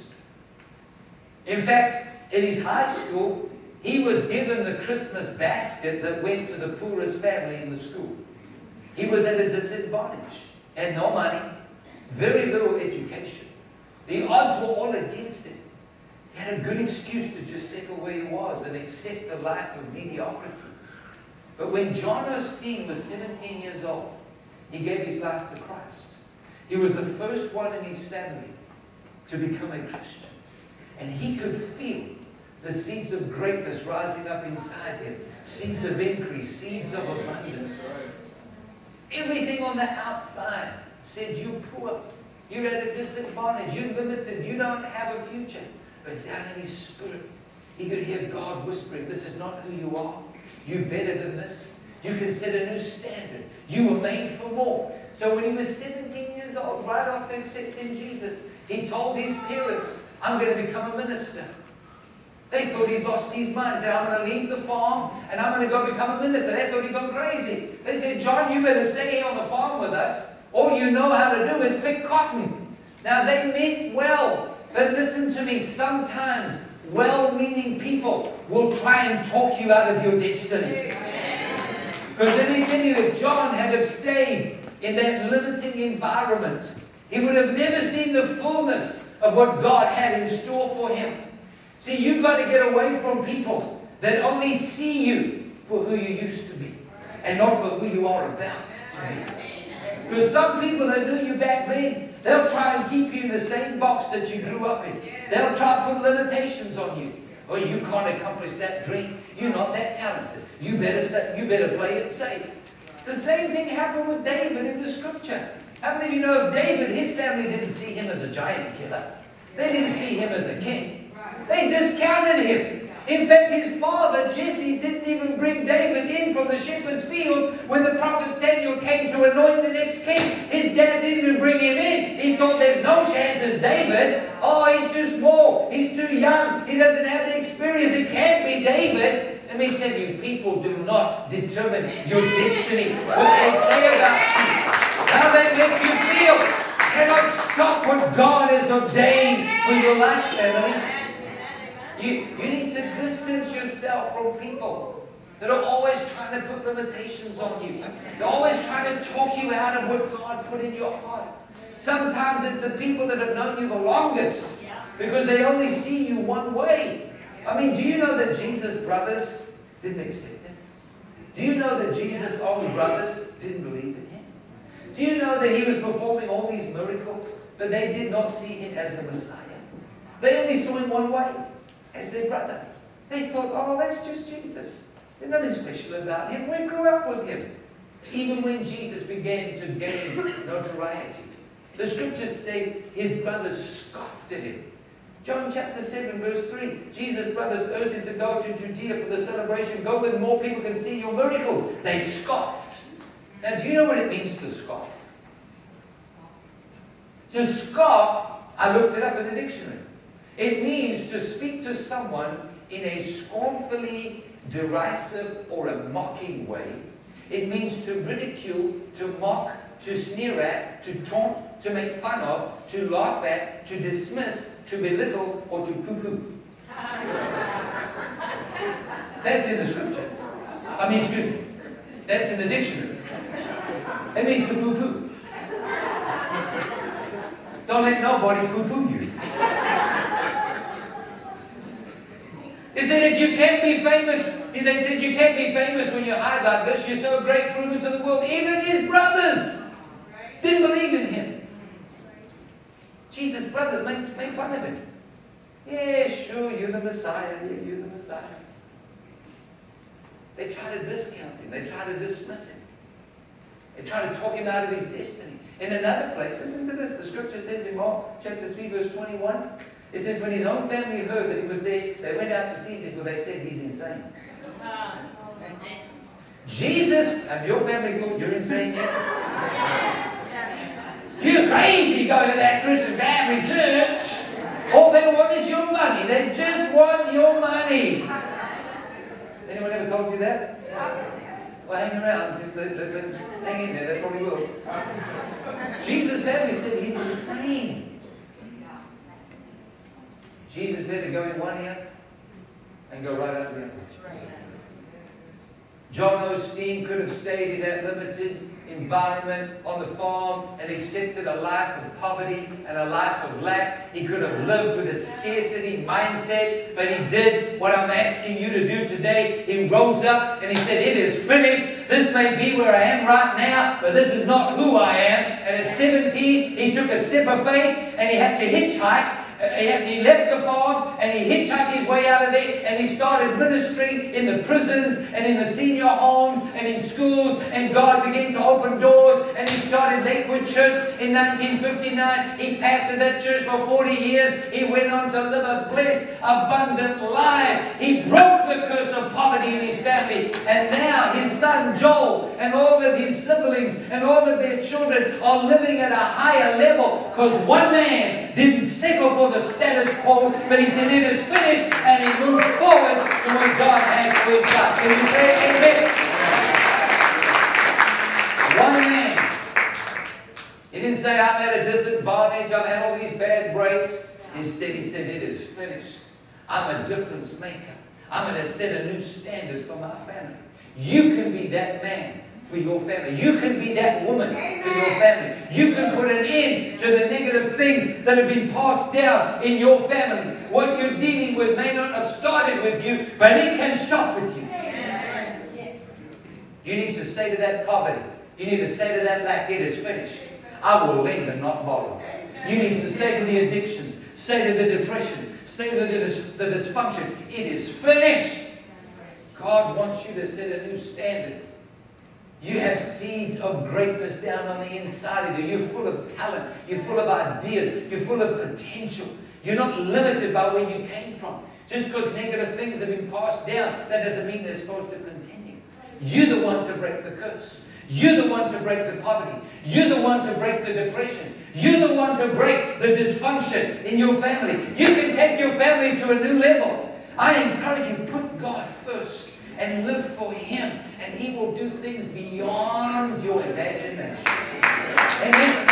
In fact, in his high school, he was given the Christmas basket that went to the poorest family in the school. He was at a disadvantage. Had no money, very little education. The odds were all against him. He had a good excuse to just settle where he was and accept a life of mediocrity. But when John Osteen was seventeen years old, he gave his life to Christ. He was the first one in his family to become a Christian. And he could feel the seeds of greatness rising up inside him. Seeds of increase, seeds of abundance. Everything on the outside said, you're poor. You're at a disadvantage. You're limited. You don't have a future. But down in his spirit, he could hear God whispering, this is not who you are. You're better than this. You can set a new standard. You were made for more. So when he was seventeen years old, right after accepting Jesus, he told his parents, I'm going to become a minister. They thought he'd lost his mind. He said, I'm going to leave the farm and I'm going to go become a minister. They thought he'd gone crazy. They said, John, you better stay here on the farm with us. All you know how to do is pick cotton. Now, they meant well. But listen to me, sometimes well-meaning people will try and talk you out of your destiny. Because let me tell you, if John had have stayed in that limiting environment, he would have never seen the fullness of what God had in store for him. See, you've got to get away from people that only see you for who you used to be and not for who you are about to be. Because some people that knew you back then, they'll try and keep you in the same box that you grew up in. They'll try to put limitations on you. Oh, you can't accomplish that dream. You're not that talented. You better say, you better play it safe. The same thing happened with David in the scripture. How many of you know David, his family didn't see him as a giant killer. They didn't see him as a king. They discounted him. In fact, his father, Jesse, didn't even bring David in from the shepherd's field when the prophet Samuel came to anoint the next king. His dad didn't even bring him in. He thought there's no chance as David. Oh, he's too small. He's too young. He doesn't have the experience. It can't be David. Let me tell you, people do not determine your destiny. What they say about you, how they make you feel, cannot stop what God has ordained for your life, family. You, you need to distance yourself from people that are always trying to put limitations on you. They're always trying to talk you out of what God put in your heart. Sometimes it's the people that have known you the longest because they only see you one way. I mean, do you know that Jesus' brothers didn't accept him? Do you know that Jesus' own brothers didn't believe in him? Do you know that he was performing all these miracles, but they did not see him as the Messiah? They only saw him one way, as their brother. They thought, oh, that's just Jesus. There's nothing special about him. We grew up with him. Even when Jesus began to gain notoriety, the scriptures say his brothers scoffed at him. John chapter seven, verse three. Jesus' brothers urged him to go to Judea for the celebration. Go where more people can see your miracles. They scoffed. Now, do you know what it means to scoff? To scoff I looked it up in the dictionary. It means to speak to someone in a scornfully derisive or a mocking way. It means to ridicule, to mock, to sneer at, to taunt, to make fun of, to laugh at, to dismiss, to belittle, or to poo-poo. That's in the scripture. I mean, excuse me. That's in the dictionary. That means to poo-poo. Don't let nobody poo-poo you. Is that if you can't be famous, they said you can't be famous when you hide like this. You're so great, proven to the world. Even his brothers didn't believe in him. Jesus' brothers made, made fun of him. Yeah, sure, you're the Messiah. Yeah, you're the Messiah. They try to discount him. They try to dismiss him. They try to talk him out of his destiny. In another place, listen to this. The scripture says in Mark chapter three, verse twenty-one, it says, when his own family heard that he was there, they went out to seize him, for they said he's insane. Jesus, have your family thought you're insane yet? You're crazy going to that Christian family church. All they want is your money. They just want your money. Anyone ever told you that? Well, hang around. Hang in there. They probably will. Jesus' family said he's insane. Jesus had to go in one ear and go right out the other. John Osteen could have stayed in that limited environment on the farm and accepted a life of poverty and a life of lack. He could have lived with a scarcity mindset, but he did what I'm asking you to do today. He rose up and he said, it is finished. This may be where I am right now, but this is not who I am. And at seventeen, he took a step of faith and he had to hitchhike. He left the farm and he hitchhiked his way out of there and he started ministering in the prisons and in the senior homes and in schools, and God began to open doors, and he started Lakewood Church in nineteen fifty-nine. He pastored that church for forty years. He went on to live a blessed, abundant life. He broke the curse of poverty in his family, and now his son Joel and all of his siblings and all of their children are living at a higher level because one man didn't settle for the status quo, but he said it is finished, and he moved forward to what God had for his life. Can you say amen? One man. He didn't say I'm at a disadvantage, I've had all these bad breaks. Instead he said it is finished. I'm a difference maker. I'm going to set a new standard for my family. You can be that man for your family. You can be that woman for your family. You can put an end to the negative things that have been passed down in your family. What you're dealing with may not have started with you, but it can stop with you. You need to say to that poverty, you need to say to that lack, it is finished. I will lend and not borrow. You need to say to the addictions, say to the depression, say to the, dis- the dysfunction, it is finished. God wants you to set a new standard. You have seeds of greatness down on the inside of you. You're full of talent. You're full of ideas. You're full of potential. You're not limited by where you came from. Just because negative things have been passed down, that doesn't mean they're supposed to continue. You're the one to break the curse. You're the one to break the poverty. You're the one to break the depression. You're the one to break the dysfunction in your family. You can take your family to a new level. I encourage you, put God first and live for Him, and He will do things beyond your imagination. Amen.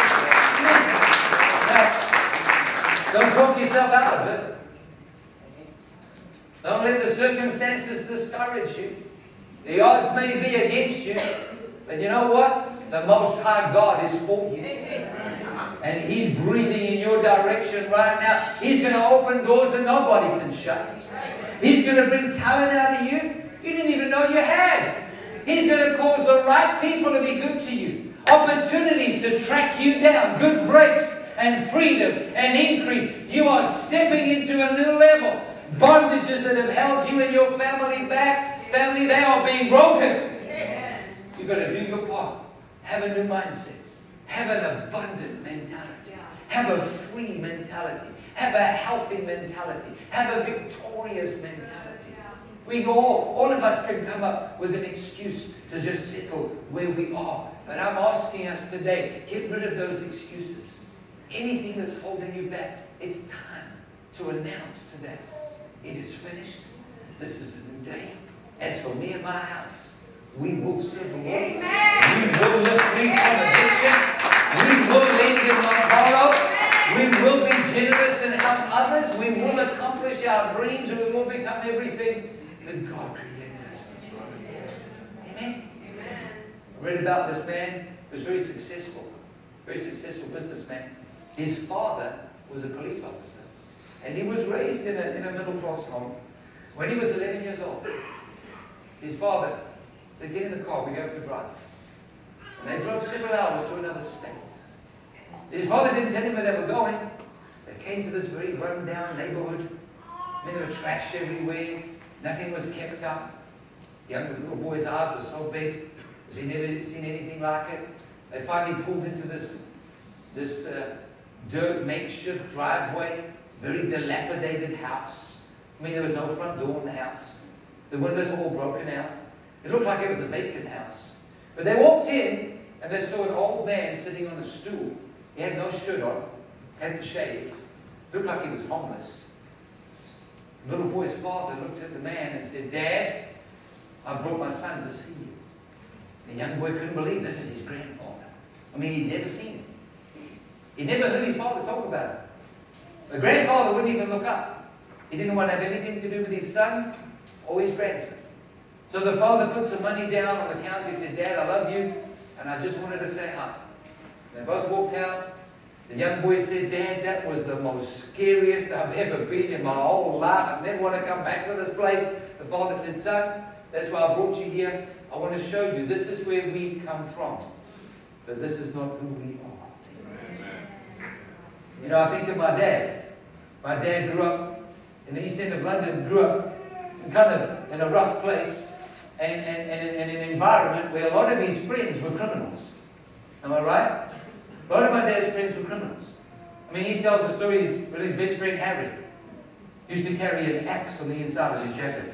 Now, don't talk yourself out of it. Don't let the circumstances discourage you. The odds may be against you, but you know what? The Most High God is for you. And He's breathing in your direction right now. He's going to open doors that nobody can shut. He's going to bring talent out of you you didn't even know you had. He's going to cause the right people to be good to you. Opportunities to track you down. Good breaks and freedom and increase. You are stepping into a new level. Bondages that have held you and your family back, family, they are being broken. You've got to do your part. Have a new mindset. Have an abundant mentality. Have a free mentality. Have a healthy mentality. Have a victorious mentality. We go, all, all of us can come up with an excuse to just settle where we are. But I'm asking us today, get rid of those excuses. anything that's holding you back, it's time to announce today, it is finished. This is a new day. As for me and my house, we will serve the Lord. Amen. We will live free from addiction. We will lend and not borrow. We will be generous and help others. We will accomplish our dreams, and we will become everything that God created us to be. Amen. Amen. I read about this man who was very successful, very successful businessman. His father was a police officer, and he was raised in a, in a middle-class home. When he was eleven years old, his father said, "Get in the car, we go for a drive." And they drove several hours to another state. His father didn't tell him where they were going. They came to this very run-down neighborhood. I mean, there were trash everywhere. Nothing was kept up. The young little boy's eyes were so big because he never seen anything like it. They finally pulled into this, this uh, dirt makeshift driveway, very dilapidated house. I mean, there was no front door in the house. The windows were all broken out. It looked like it was a vacant house. But they walked in, and they saw an old man sitting on a stool. He had no shirt on, hadn't shaved. Looked like he was homeless. The little boy's father looked at the man and said, "Dad, I brought my son to see you." The young boy couldn't believe this is his grandfather. I mean, he'd never seen him. He'd never heard his father talk about it. The grandfather wouldn't even look up. He didn't want to have anything to do with his son or his grandson. So the father put some money down on the counter. He said, "Dad, I love you, and I just wanted to say hi." They both walked out. The young boy said, "Dad, that was the most scariest I've ever been in my whole life. I never want to come back to this place." The father said, "Son, that's why I brought you here. I want to show you this is where we come from. But this is not who we are." You know, I think of my dad. My dad grew up in the East End of London, grew up in kind of in a rough place and, and, and, and in an environment where a lot of his friends were criminals. Am I right? A lot of my dad's friends were criminals. I mean, he tells the story with his best friend Harry. He used to carry an axe on the inside of his jacket.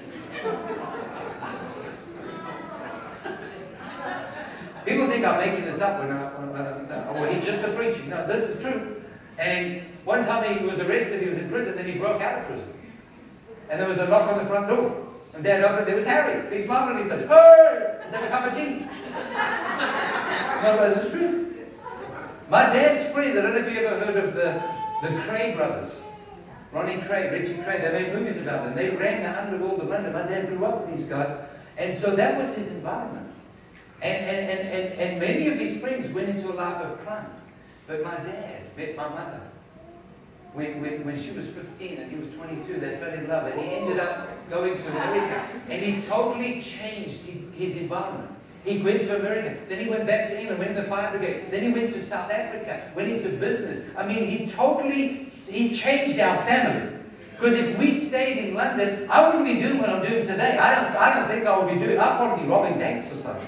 People think I'm making this up when I, when I, oh, well, he's just a preacher. No, this is true. And one time he was arrested, he was in prison, then he broke out of prison. And there was a knock on the front door. And Dad opened, there was Harry, big smile on his face. "Hey! Let's have a cup of tea." No, this is true. My dad's friend, I don't know if you ever heard of the, the Cray brothers. Ronnie Cray, Richie Cray, they made movies about them. They ran the underworld of London. My dad grew up with these guys. And so that was his environment. And, and, and, and, and many of his friends went into a life of crime. But my dad met my mother. When, when, when she was fifteen and he was twenty-two, they fell in love. And he ended up going to America. And he totally changed his, his environment. He went to America. Then he went back to England, went in the fire brigade. Then he went to South Africa, went into business. I mean, he totally, he changed our family. Because if we'd stayed in London, I wouldn't be doing what I'm doing today. I don't, I don't think I would be doing, I'd probably be robbing banks or something.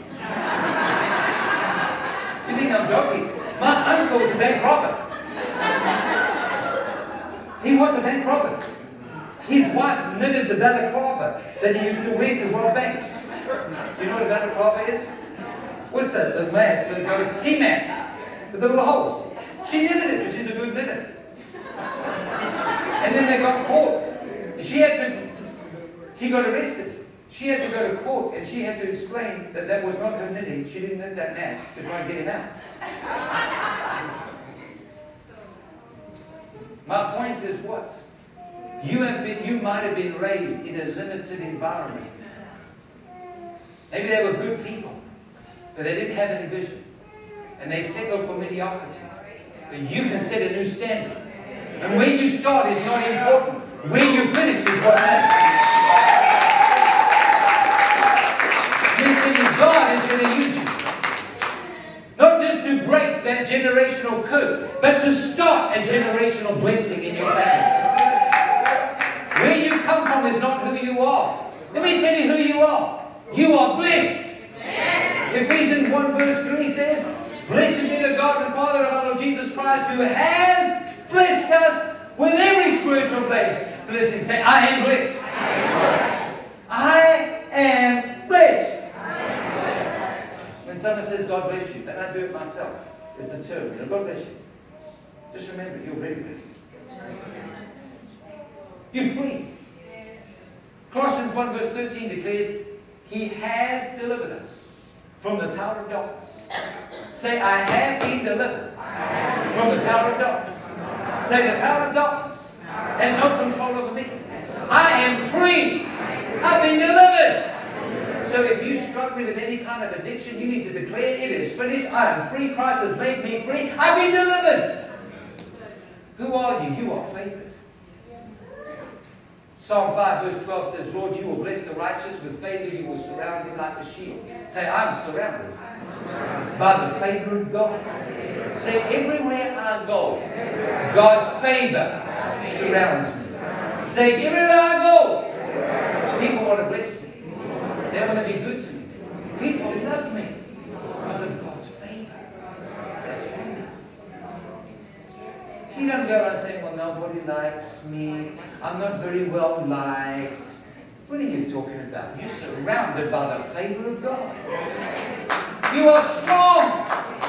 You think I'm joking? My uncle's a bank robber. He was a bank robber. His wife knitted the balaclava that he used to wear to rob banks. Do you know what a balaclava is? What's that? The mask that goes, ski mask, with the little holes. She knitted it because she's a good knitter. And then they got caught. She had to, she got arrested. She had to go to court and she had to explain that that was not her knitting. She didn't knit that mask to try and get him out. My point is what? You have been, you might have been raised in a limited environment. Maybe they were good people, but they didn't have any vision. And they settled for mediocrity. But you can set a new standard. And where you start is not important. Where you finish is what matters. Listen, God is going to use you. Not just to break that generational curse, but to start a generational blessing in your family. Where you come from is not who you are. Let me tell you who you are. You are blessed. Yes. Ephesians one verse three says, "Blessed be the God and Father of our Lord Jesus Christ, who has blessed us with every spiritual blessing." Say, "I am blessed." I am blessed. I am blessed. I am blessed. When someone says, "God bless you," then I do it myself. It's a term. You know, God bless you. Just remember, you're very blessed. You're free. Colossians one verse thirteen declares, He has delivered us from the power of darkness. Say, I have been delivered from the power of darkness. Say, the power of darkness has no control over me. I am free. I've been delivered. So if you're struggling with any kind of addiction, you need to declare, it is finished. I am free. Christ has made me free. I've been delivered. Who are you? You are favored. Psalm five verse twelve says, Lord, you will bless the righteous. With favor you will surround him like a shield. Say, I'm surrounded by the favor of God. Say, everywhere I go, God's favor surrounds me. Say, everywhere I go, people want to bless me. They want to be good to me. People love me because of God's favor. That's favor. You don't go around saying, well, nobody likes me. I'm not very well liked. What are you talking about? You're surrounded by the favor of God. You are strong.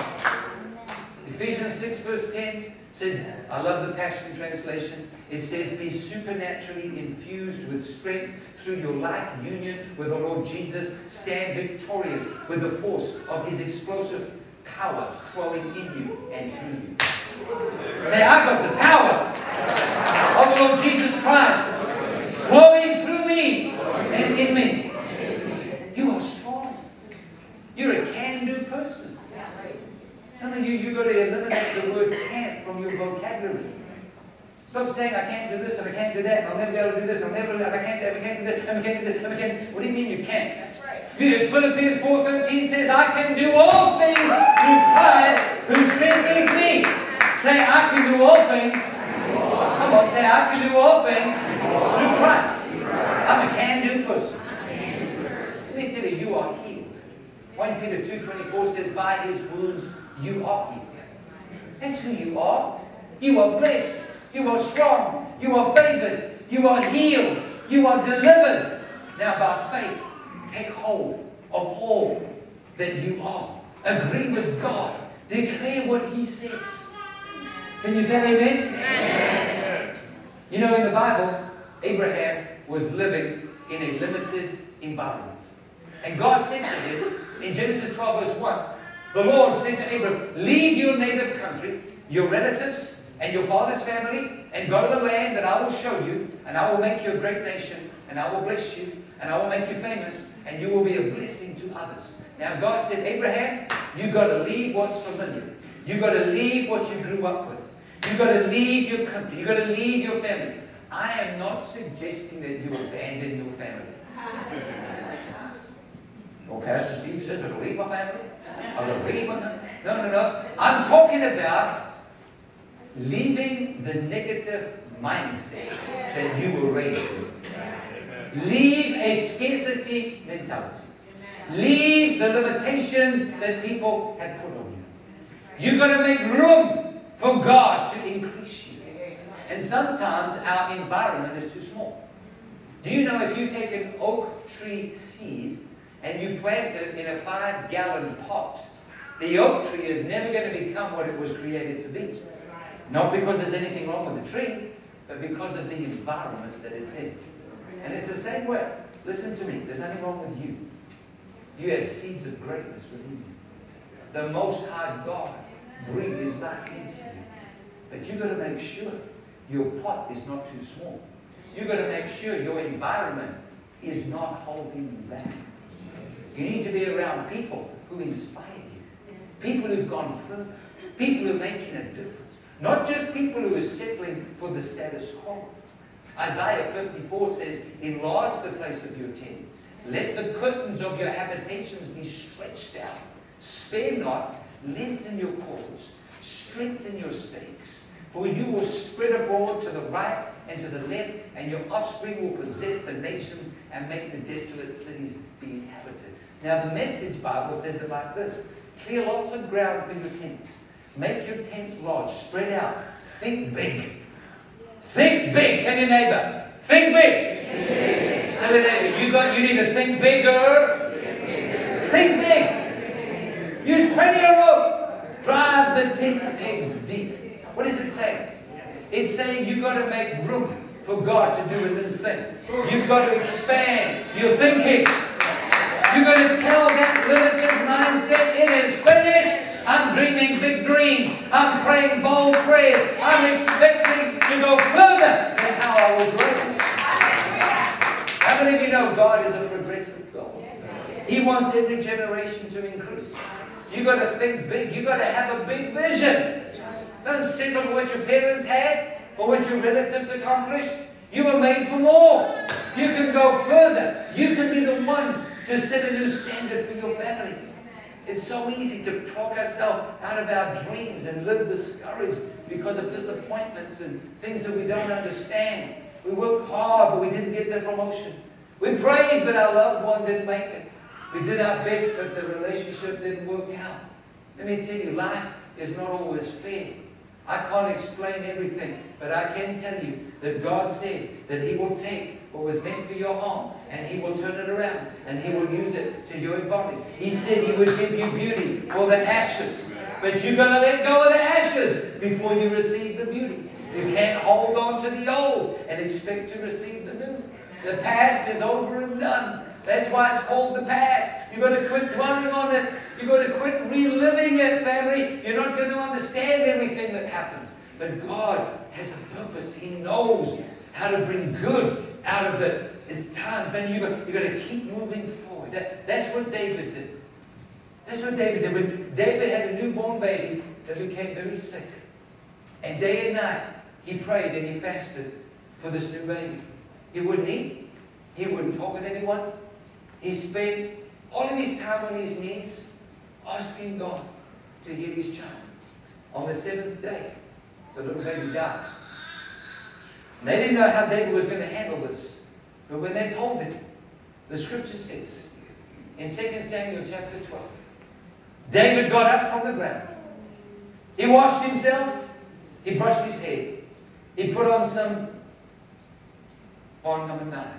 Ephesians six verse ten says, I love the Passion Translation. It says, be supernaturally infused with strength through your life union with the Lord Jesus. Stand victorious with the force of His explosive power flowing in you and through you. Say, I've got the power of the Lord Jesus Christ flowing through me and in me. You are strong. You're a can-do person. Some of you, you've got to eliminate the word can't from your vocabulary. Stop saying, I can't do this and I can't do that, and I'll never be able to do this, I'll never, I can't do that, I can't do that, and I can't do that, and I can't. What do you mean you can't? That's right. Philippians four thirteen says, I can do all things through Christ who strengthens me. Say, I can do all things. Come on, say, I can do all things through Christ. I'm a can-do person. Let me tell you, you are healed. First Peter two twenty-four says, by His wounds you are healed. That's who you are. You are blessed. You are strong. You are favored. You are healed. You are delivered. Now by faith, take hold of all that you are. Agree with God. Declare what He says. Can you say amen? Amen. You know, in the Bible, Abraham was living in a limited environment. And God said to him, in Genesis twelve verse one, the Lord said to Abraham, leave your native country, your relatives, and your father's family, and go to the land that I will show you, and I will make you a great nation, and I will bless you, and I will make you famous, and you will be a blessing to others. Now God said, Abraham, you've got to leave what's familiar. You've got to leave what you grew up with. You've got to leave your country. You've got to leave your family. I am not suggesting that you abandon your family. Well, Pastor Steve says, I'll leave my family. I'll leave my family. No, no, no. I'm talking about leaving the negative mindsets that you were raised with. Leave a scarcity mentality. Leave the limitations that people have put on you. You've got to make room for God to increase you. And sometimes our environment is too small. Do you know if you take an oak tree seed and you plant it in a five gallon pot, the oak tree is never going to become what it was created to be. Not because there's anything wrong with the tree, but because of the environment that it's in. And it's the same way. Listen to me. There's nothing wrong with you. You have seeds of greatness within you. The Most High God breathed His life into you. But you've got to make sure your pot is not too small. You've got to make sure your environment is not holding you back. You need to be around people who inspire you. People who've gone further. People who are making a difference. Not just people who are settling for the status quo. Isaiah fifty-four says, enlarge the place of your tent. Let the curtains of your habitations be stretched out. Spare not, lengthen your cords, strengthen your stakes. For you will spread abroad to the right and to the left, and your offspring will possess the nations and make the desolate cities be inhabited. Now the Message Bible says it like this. Clear lots of ground for your tents. Make your tents large. Spread out. Think big. Think big. Tell your neighbor. Think big. Think. Tell your neighbor. You, got, you need to think bigger. Think big. Use plenty of rope. Drive the tent pegs deep. What is it saying? It's saying you've got to make room for God to do a new thing. You've got to expand your thinking. You've got to tell that limited mindset, it is finished. I'm dreaming big dreams. I'm praying bold prayers. I'm expecting to go further than how I was raised. How many of you know God is a progressive God? He wants every generation to increase. You've got to think big. You've got to have a big vision. Don't settle for what your parents had or what your relatives accomplished. You were made for more. You can go further. You can be the one to set a new standard for your family. It's so easy to talk ourselves out of our dreams and live discouraged because of disappointments and things that we don't understand. We worked hard, but we didn't get the promotion. We prayed, but our loved one didn't make it. We did our best, but the relationship didn't work out. Let me tell you, life is not always fair. I can't explain everything, but I can tell you that God said that He will take what was meant for your harm and He will turn it around and He will use it to your advantage. He said He would give you beauty for the ashes, but you're going to let go of the ashes before you receive the beauty. You can't hold on to the old and expect to receive the new. The past is over and done. That's why it's called the past. You've got to quit dwelling on it. You've got to quit reliving it, family. You're not going to understand everything that happens. But God has a purpose. He knows how to bring good out of it. It's time, family. You've got, you've got to keep moving forward. That, that's what David did. That's what David did. When David had a newborn baby that became very sick. And day and night, he prayed and he fasted for this new baby. He wouldn't eat. He wouldn't talk with anyone. He spent all of his time on his knees asking God to heal his child. On the seventh day, the little baby died. And they didn't know how David was going to handle this. But when they told him, the scripture says, in Second Samuel chapter twelve, David got up from the ground. He washed himself. He brushed his hair. He put on some Bond number nine.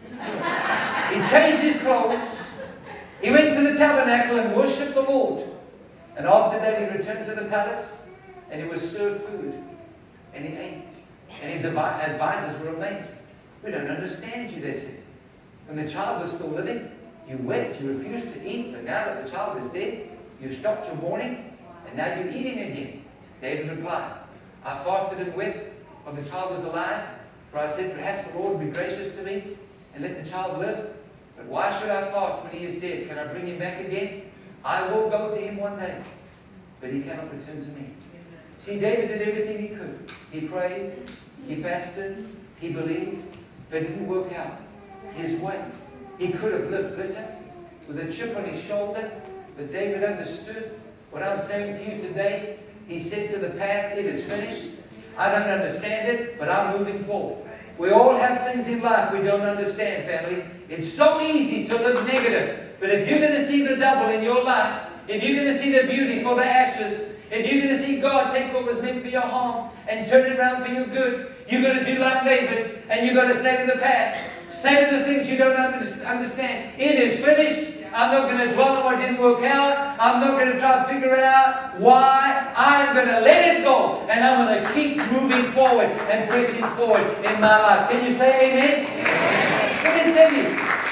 He changed his clothes. He went to the tabernacle and worshipped the Lord. And after that he returned to the palace and he was served food. And he ate. And his advisors were amazed. We don't understand you, they said. When the child was still living, you wept, you refused to eat, but now that the child is dead, you stopped your mourning, and now you're eating again. David replied, I fasted and wept while the child was alive, for I said, perhaps the Lord will be gracious to me and let the child live. But why should I fast when he is dead? Can I bring him back again? I will go to him one day, but he cannot return to me. See, David did everything he could. He prayed, he fasted, he believed, but it didn't work out his way. He could have lived bitter, with a chip on his shoulder, but David understood what I'm saying to you today. He said to the past, it is finished. I don't understand it, but I'm moving forward. We all have things in life we don't understand, family. It's so easy to live negative. But if you're going to see the double in your life, if you're going to see the beauty for the ashes, if you're going to see God take what was meant for your harm and turn it around for your good, you're going to do like David, and you're going to say to the past, say to the things you don't understand, it is finished. I'm not going to dwell on what didn't work out. I'm not going to try to figure out why. I'm going to let it go. And I'm going to keep moving forward and pressing forward in my life. Can you say amen? Amen. Let me tell you,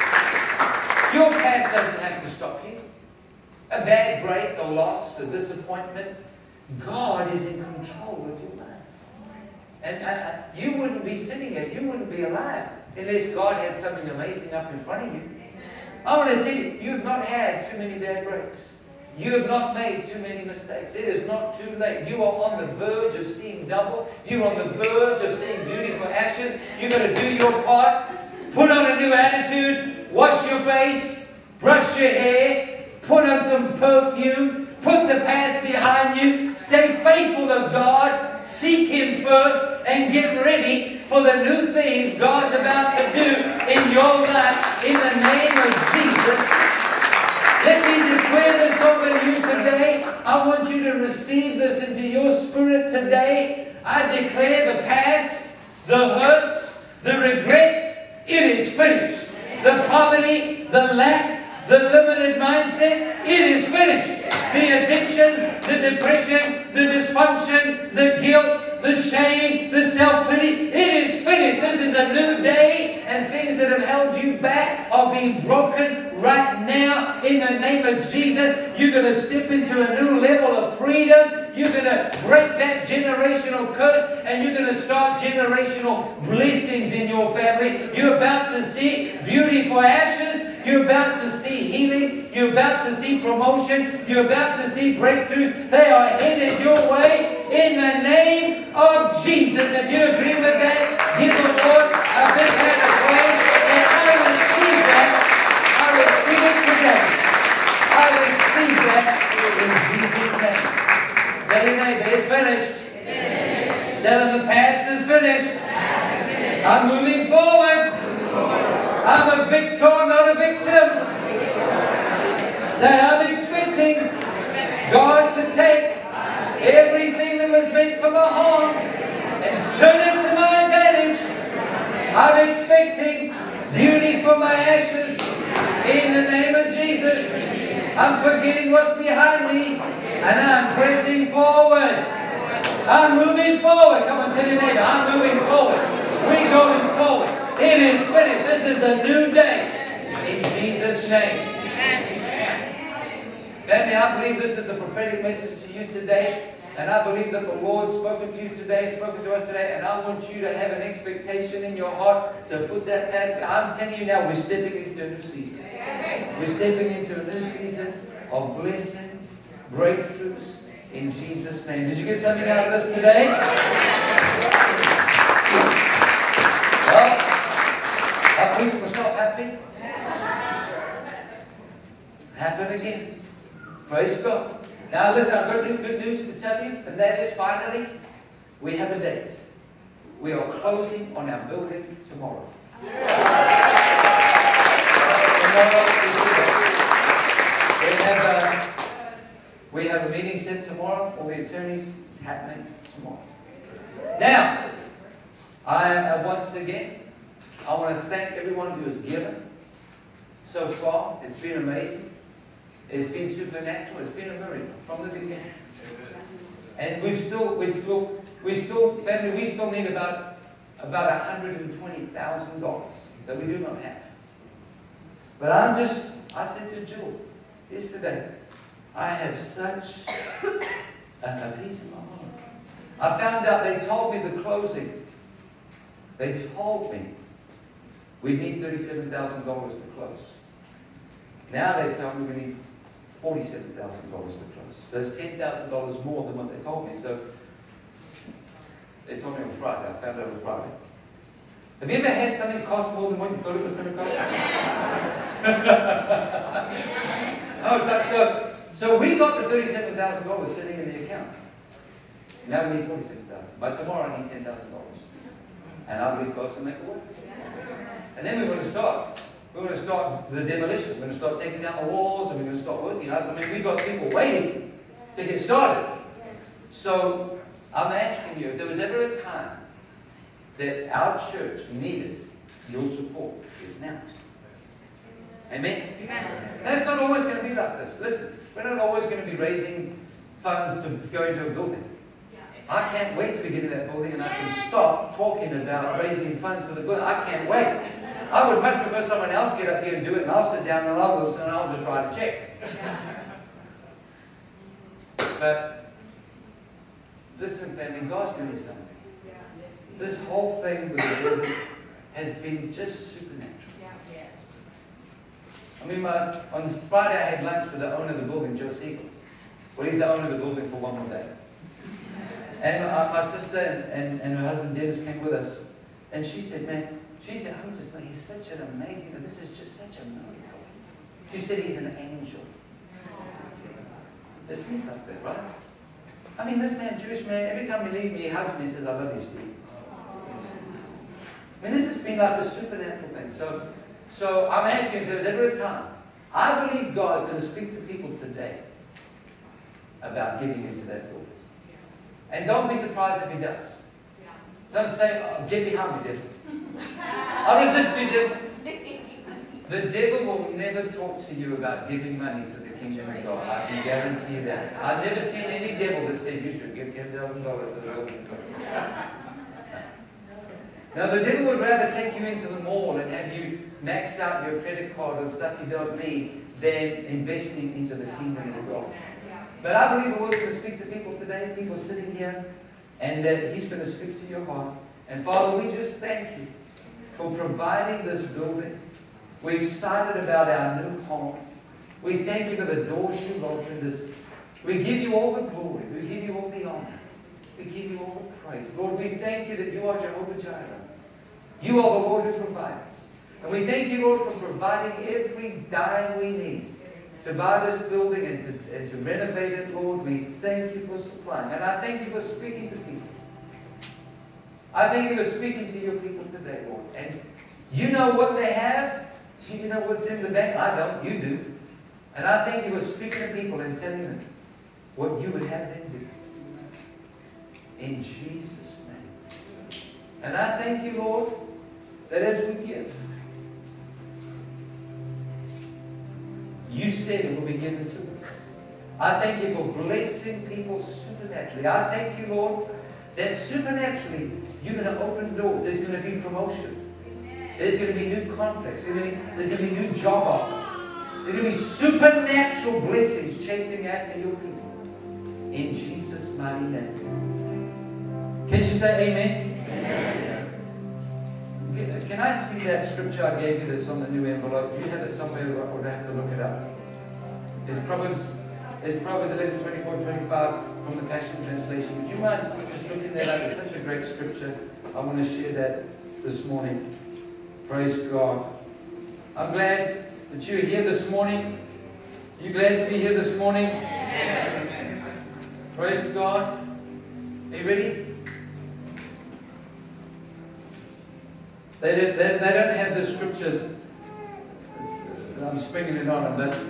your past doesn't have to stop you. A bad break, a loss, a disappointment. God is in control of your life. And uh, you wouldn't be sitting here. You wouldn't be alive unless God has something amazing up in front of you. I want to tell you, you have not had too many bad breaks. You have not made too many mistakes. It is not too late. You are on the verge of seeing double. You're on the verge of seeing beauty for ashes. You've got to do your part. Put on a new attitude. Wash your face. Brush your hair. Put on some perfume. Put the past behind you. Stay faithful to God. Seek Him first. And get ready for the new things God's about to do in your life. In the name of Jesus. Let me declare this over you today. I want you to receive this into your spirit today. I declare the past, the hurts, the regrets, it is finished. The poverty, the lack, the limited mindset, it is finished. The addiction, the depression, the dysfunction, the guilt, the shame, the self-pity, it is finished. This is a new day, and things that have held you back are being broken right now in the name of Jesus. You're going to step into a new level of freedom. You're going to break that generational curse, and you're going to start generational blessings in your family. You're about to see beauty for ashes. You're about to see healing. You're about to see promotion. You're about to see breakthroughs. They are headed your way in the name of Jesus. If you agree with that, give the Lord a big hand of praise. And I receive that. I receive it today. I receive that in Jesus' name. Tell your neighbor, it's finished. Tell him the past is finished. I'm moving forward. I'm a victor, not a victim. That I'm expecting God to take everything that was meant for my harm and turn it to my advantage. I'm expecting beauty for my ashes in the name of Jesus. I'm forgetting what's behind me and I'm pressing forward. I'm moving forward. Come on, tell your neighbor, I'm moving forward. We're going forward. It is finished. This is a new day. In Jesus' name. Family, I believe this is a prophetic message to you today. And I believe that the Lord's spoken to you today, spoken to us today. And I want you to have an expectation in your heart to put that past. I'm telling you now, we're stepping into a new season. We're stepping into a new season of blessing, breakthroughs in Jesus' name. Did you get something out of this today? Well, I preached myself happy. Happen again. Praise God. Now listen, I've got good news to tell you, and that is finally, we have a date. We are closing on our building tomorrow. Tomorrow we have a, we have a meeting set tomorrow. All the attorneys, it's happening tomorrow. Now, I am once again, I want to thank everyone who has given so far. It's been amazing. It's been supernatural. It's been a miracle from the beginning. And we've still, we still, we still, family, we still need about about one hundred twenty thousand dollars that we do not have. But I'm just, I said to Jewel yesterday, I have such a, a peace in my heart. I found out they told me the closing. They told me we need thirty-seven thousand dollars to close. Now they tell me we need forty-seven thousand dollars to close. So it's ten thousand dollars more than what they told me. So they told me on Friday. I found out on Friday. Have you ever had something cost more than what you thought it was going to cost? Oh, so, so, so we got the thirty-seven thousand dollars sitting in the account. Now we need forty-seven thousand dollars. By tomorrow I need ten thousand dollars. And I'll be close to make it work. And then we're going to start. We're going to start the demolition. We're going to start taking down the walls, and we're going to start working. I mean, we've got people waiting to get started. So I'm asking you, if there was ever a time that our church needed your support, it's now. Amen? Now, it's not always going to be like this. Listen, we're not always going to be raising funds to go into a building. I can't wait to get in that building and I can stop talking about raising funds for the building. I can't wait. I would much prefer someone else get up here and do it, and I'll sit down and I'll listen and I'll just write a check. But listen, family, God's doing something. This whole thing with the building has been just supernatural. I mean, my, on Friday I had lunch with the owner of the building, Joe Siegel. Well, he's the owner of the building for one more day. And my, my sister and, and, and her husband Dennis came with us. And she said, man, she said, I'm just, he's such an amazing, this is just such a miracle. She said he's an angel. It seems like that, right? I mean, this man, Jewish man, every time he leaves me, he hugs me and says, I love you, Steve. I mean, this has been like a supernatural thing. So, so I'm asking if there's ever a time, I believe God's going to speak to people today about giving into that building. And don't be surprised if he does. Don't say, oh, get behind me, devil. I'll resist you, devil. The devil will never talk to you about giving money to the kingdom of God. I can guarantee you that. I've never seen any devil that said you should give ten thousand dollars to the Lord. Now, the devil would rather take you into the mall and have you max out your credit card on stuff you don't need than investing into the kingdom of God. But I believe the Lord's going to speak to people today, people sitting here, and that He's going to speak to your heart. And Father, we just thank you for providing this building. We're excited about our new home. We thank you for the doors you've opened us. We give you all the glory. We give you all the honor. We give you all the praise. Lord, we thank you that you are Jehovah Jireh. You are the Lord who provides. And we thank you, Lord, for providing every dime we need to buy this building and to, and to renovate it, Lord. We thank you for supplying. And I thank you for speaking to people. I thank you for speaking to your people today, Lord. And you know what they have. You know what's in the bank. I don't. You do. And I thank you for speaking to people and telling them what you would have them do. In Jesus' name. And I thank you, Lord, that as we give, you said it will be given to us. I thank you for blessing people supernaturally. I thank you, Lord, that supernaturally you're going to open doors. There's going to be promotion. There's going to be new contracts. There's going to be, there's going to be new job offers. There's going to be supernatural blessings chasing after your people. In Jesus' mighty name. Can you say amen? Amen. Can I see that scripture I gave you that's on the new envelope? Do you have it somewhere, or would I have to look it up? It's Proverbs, it's Proverbs eleven, twenty-four, twenty-five from the Passion Translation. Would you mind just looking that up? It's such a great scripture. I want to share that this morning. Praise God. I'm glad that you're here this morning. Are you glad to be here this morning? Amen. Praise God. Are you ready? They, they, they don't have the scripture. I'm springing it on them, but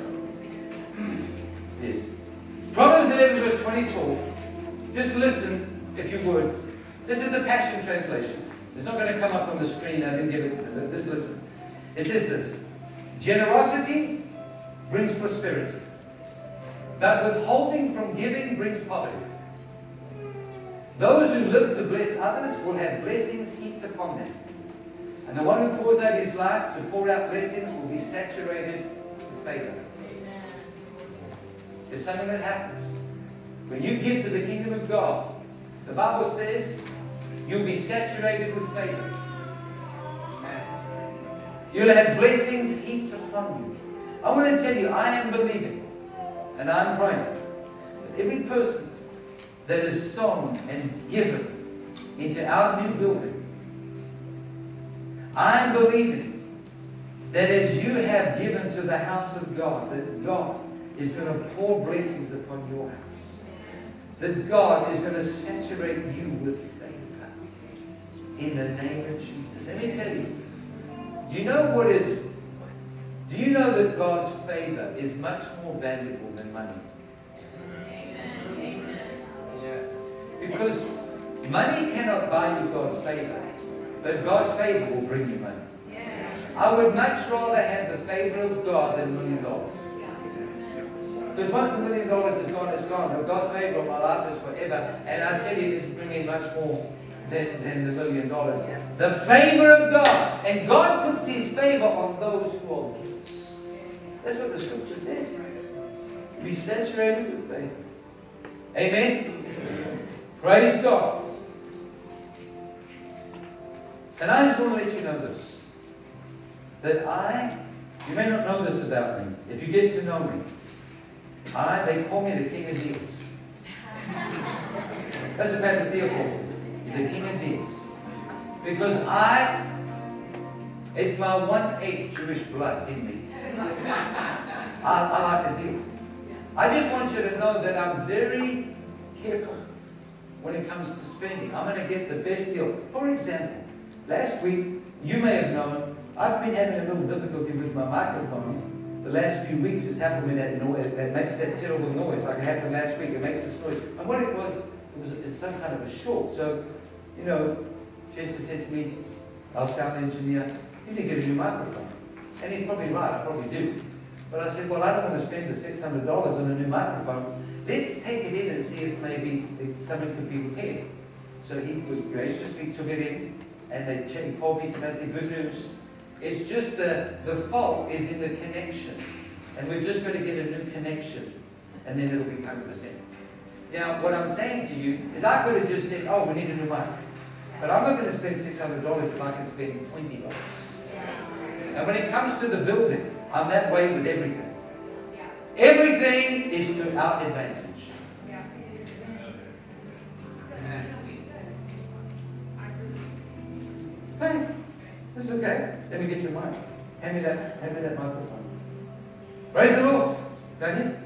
yes. Proverbs eleven, verse twenty-four. Just listen, if you would. This is the Passion Translation. It's not going to come up on the screen. I didn't give it to them. Just listen. It says this. Generosity brings prosperity, but withholding from giving brings poverty. Those who live to bless others will have blessings heaped upon them. And the one who pours out his life to pour out blessings will be saturated with favor. It's something that happens. When you give to the kingdom of God, the Bible says you'll be saturated with favor. You'll have blessings heaped upon you. I want to tell you, I am believing and I'm praying that every person that is sown and given into our new building, I'm believing that as you have given to the house of God, that God is going to pour blessings upon your house. That God is going to saturate you with favor in the name of Jesus. Let me tell you, do you know what is, do you know that God's favor is much more valuable than money? Amen. Amen. Yeah. Because money cannot buy you God's favor, but God's favor will bring you money. Yeah. I would much rather have the favor of God than a million dollars. Because once the million dollars is gone, it's gone. But God's favor on my life is forever. And I tell you, it will bring in much more than, than the million dollars. The favor of God. And God puts His favor on those who are givers. That's what the scripture says. Be saturated with favor. Amen? Amen. Praise God. And I just want to let you know this. That I, you may not know this about me. If you get to know me, I, they call me the King of Deals. That's what Pastor Theo calls me. He's the King of Deals. Because I, it's my one-eighth Jewish blood in me. I, I like a deal. I just want you to know that I'm very careful when it comes to spending. I'm going to get the best deal. For example, last week, you may have known, I've been having a little difficulty with my microphone. The last few weeks it's happened with that noise, that makes that terrible noise, like it happened last week, it makes this noise. And what it was, it was it's some kind of a short. So, you know, Chester said to me, our sound engineer, you need to get a new microphone. And he's probably right, I probably do. But I said, well, I don't want to spend the six hundred dollars on a new microphone. Let's take it in and see if maybe it's something could be repaired. So he was graciously took it in, and they checked, he called me and said, that's the good news. It's just the, the fault is in the connection. And we're just going to get a new connection, and then it'll be one hundred percent. Now, what I'm saying to you is I could have just said, oh, we need a new mic. But I'm not going to spend six hundred dollars if I can spend twenty dollars. And when it comes to the building, I'm that way with everything. Everything is to our advantage. Hey, that's okay. Let me get your mic. Hand me that, hand me that microphone. Praise the Lord. Go ahead.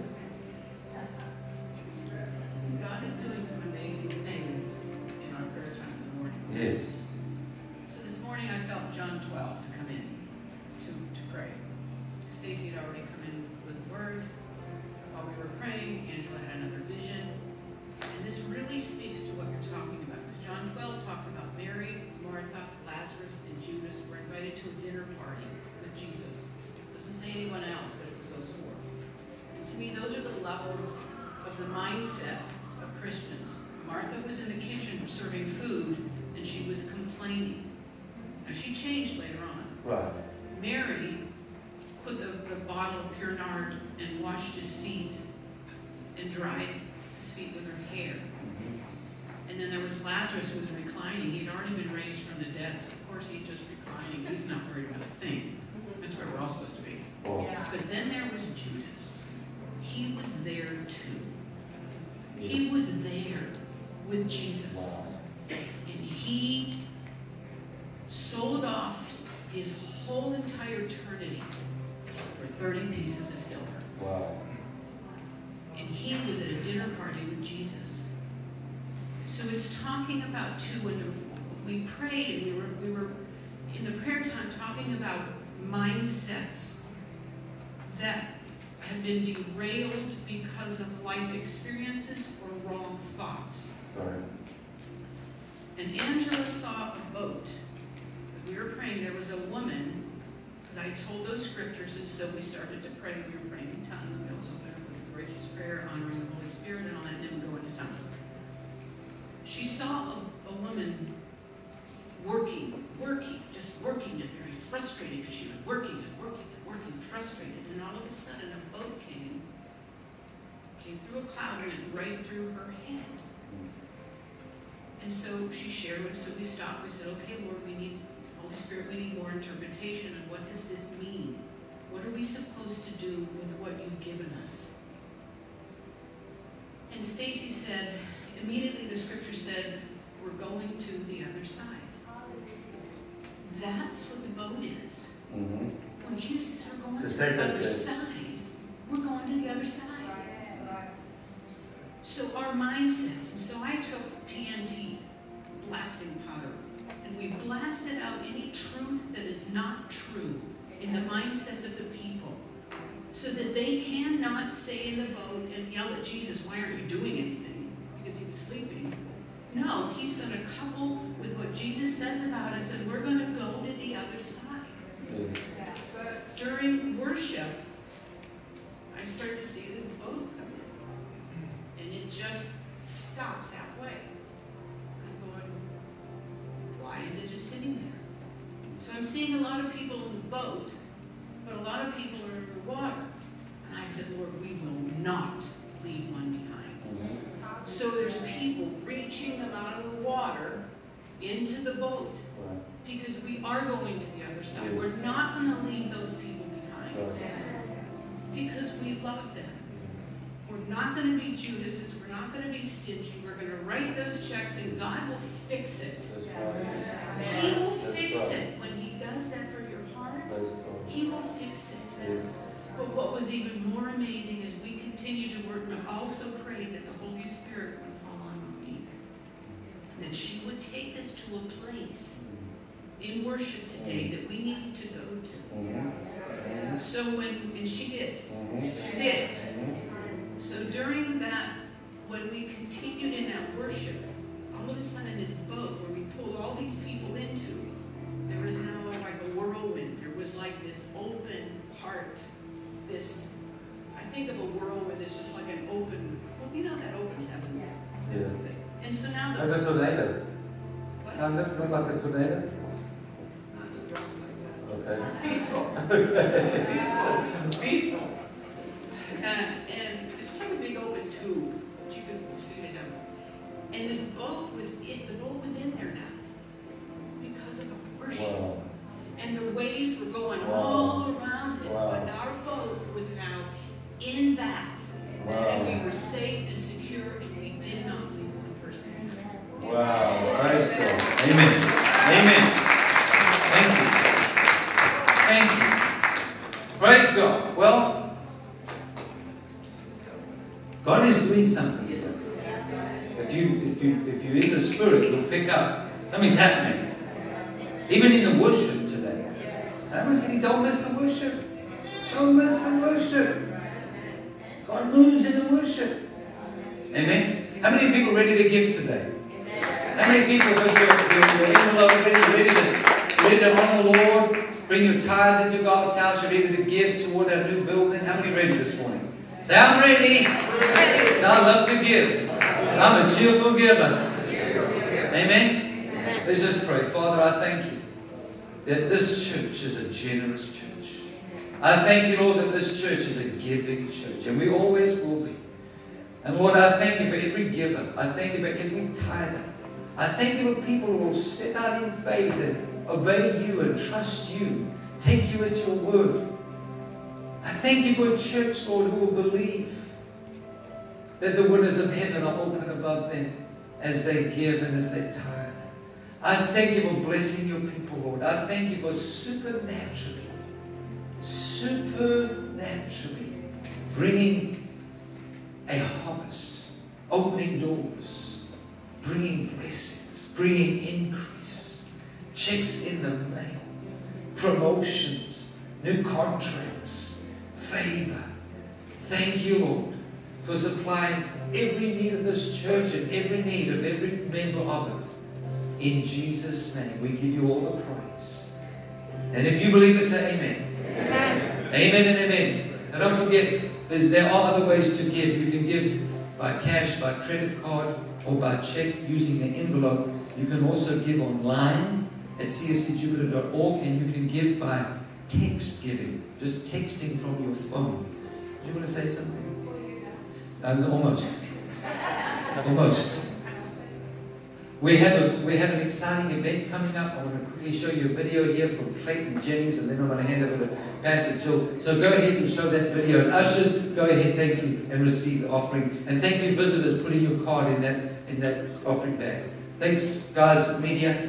God is doing some amazing things in our prayer time in the morning. Yes. So this morning I felt John twelve to come in to, to pray. Stacy had already come in with the word. While we were praying, Angela had another vision. And this really speaks to what you're talking about. Because John twelve talks about Mary, Martha, Lazarus, and Judas were invited to a dinner party with Jesus. It doesn't say anyone else, but it was those four. And to me, those are the levels of the mindset of Christians. Martha was in the kitchen serving food, and she was complaining. Now, she changed later on. Right. Mary put the, the bottle of pure nard and washed his feet and dried his feet with her hair. And then there was Lazarus who was reclining. He had already been raised from the dead, so of course he's just reclining. He's not worried about a thing. That's where we're all supposed to be. Oh. But then there was Judas. He was there too. He was there with Jesus. And he sold off his whole entire eternity for thirty pieces of silver. Wow. And he was at a dinner party with Jesus. So it's talking about too, when the, we prayed and we were, we were in the prayer time talking about mindsets that have been derailed because of life experiences or wrong thoughts. Right. And Angela saw a boat. As we were praying, there was a woman, because I told those scriptures, and so we started to pray. We were praying in tongues. We always open up with a gracious prayer, honoring the Holy Spirit, and all that, and then we go into tongues. She saw a, a woman working, working, just working and very frustrated because she was working and working and working, frustrated. And all of a sudden a boat came, came through a cloud and went right through her head. And so she shared it, so we stopped. We said, okay, Lord, we need, Holy Spirit, we need more interpretation of what does this mean? What are we supposed to do with what you've given us? And Stacy said, immediately the scripture said, we're going to the other side. That's what the boat is. Mm-hmm. When Jesus says we're going To to take the us other there. side, we're going to the other side. So our mindsets, and so I took T N T, blasting powder, and we blasted out any truth that is not true in the mindsets of the people, so that they cannot say in the boat and yell at Jesus, why aren't you doing anything? Because he was sleeping. No, he's going to couple with what Jesus says about us, and we're going to go to the other side. Mm-hmm. During worship, I start to see this boat come in, and it just stops halfway. I'm going, why is it just sitting there? So I'm seeing a lot of people in the boat, but a lot of people are in the water. And I said, Lord, we will not leave one behind. Mm-hmm. So there's people reaching them out of the water into the boat, Right. because we are going to the other side. We're not going to leave those people behind, Right. because we love them. We're not going to be Judases. We're not going to be stingy. We're going to write those checks, and God will fix it. That's right. He will That's fix right. it. When he does that for your heart, Praise God. he will fix it. Yeah. But what was even more amazing is we continued to work, and I also prayed that the Holy Spirit would fall on me. That she would take us to a place in worship today that we needed to go to. Mm-hmm. So when, and she did. Mm-hmm. She did. Mm-hmm. So during that, when we continued in that worship, all of a sudden this boat where we pulled all these people into, there was now like a whirlwind. There was like this open a tornado? Okay. Peaceful. Peaceful. Peaceful. And, and it's like a big open tube that you can see it down. And this boat was in, the boat was in there now because of the worship. Wow. And the waves were going Wow. all around it. Wow. But our boat was now in that. Wow. And we were safe and secure, and we did not leave one person. Wow. Praise God. Amen. Amen. Thank you. Thank you. Praise God. Well, God is doing something here. If you if you if you're in the spirit, you'll pick up. Something's happening. Even in the worship today. I'm telling you, don't miss the worship. Don't miss the worship. God moves in the worship. Amen. How many people are ready to give today? How many people have got your, your, your envelope ready, ready to, ready to honor the Lord? Bring your tithe into God's house. You're ready to give toward our new building. How many are ready this morning? Say, I'm ready. ready. I love to give. I'm a cheerful giver. Amen. Let's just pray. Father, I thank you that this church is a generous church. I thank you, Lord, that this church is a giving church, and we always will be. And Lord, I thank you for every giver. I thank you for every tither. I thank you for people who will step out in faith and obey you and trust you, take you at your word. I thank you for a church, Lord, who will believe that the windows of heaven are open above them as they give and as they tithe. I thank you for blessing your people, Lord. I thank you for supernaturally, supernaturally bringing a harvest, opening doors, bringing blessings, bringing increase, checks in the mail, promotions, new contracts, favor. Thank you, Lord, for supplying every need of this church and every need of every member of it. In Jesus' name, we give you all the praise. And if you believe it, say amen. Amen, amen and amen. And don't forget, there's, there are other ways to give. You can give by cash, by credit card, or by check using the envelope. You can also give online at c f c jupiter dot org, and you can give by text giving, just texting from your phone. Do you want to say something? Um, almost. Almost. We have, a, we have an exciting event coming up. I want to quickly show you a video here from Clayton Jennings, and then I'm going to hand over to Pastor Jill. So go ahead and show that video. And ushers, go ahead, thank you, and receive the offering. And thank you, visitors, putting your card in that, in that offering bag. Thanks, guys, media.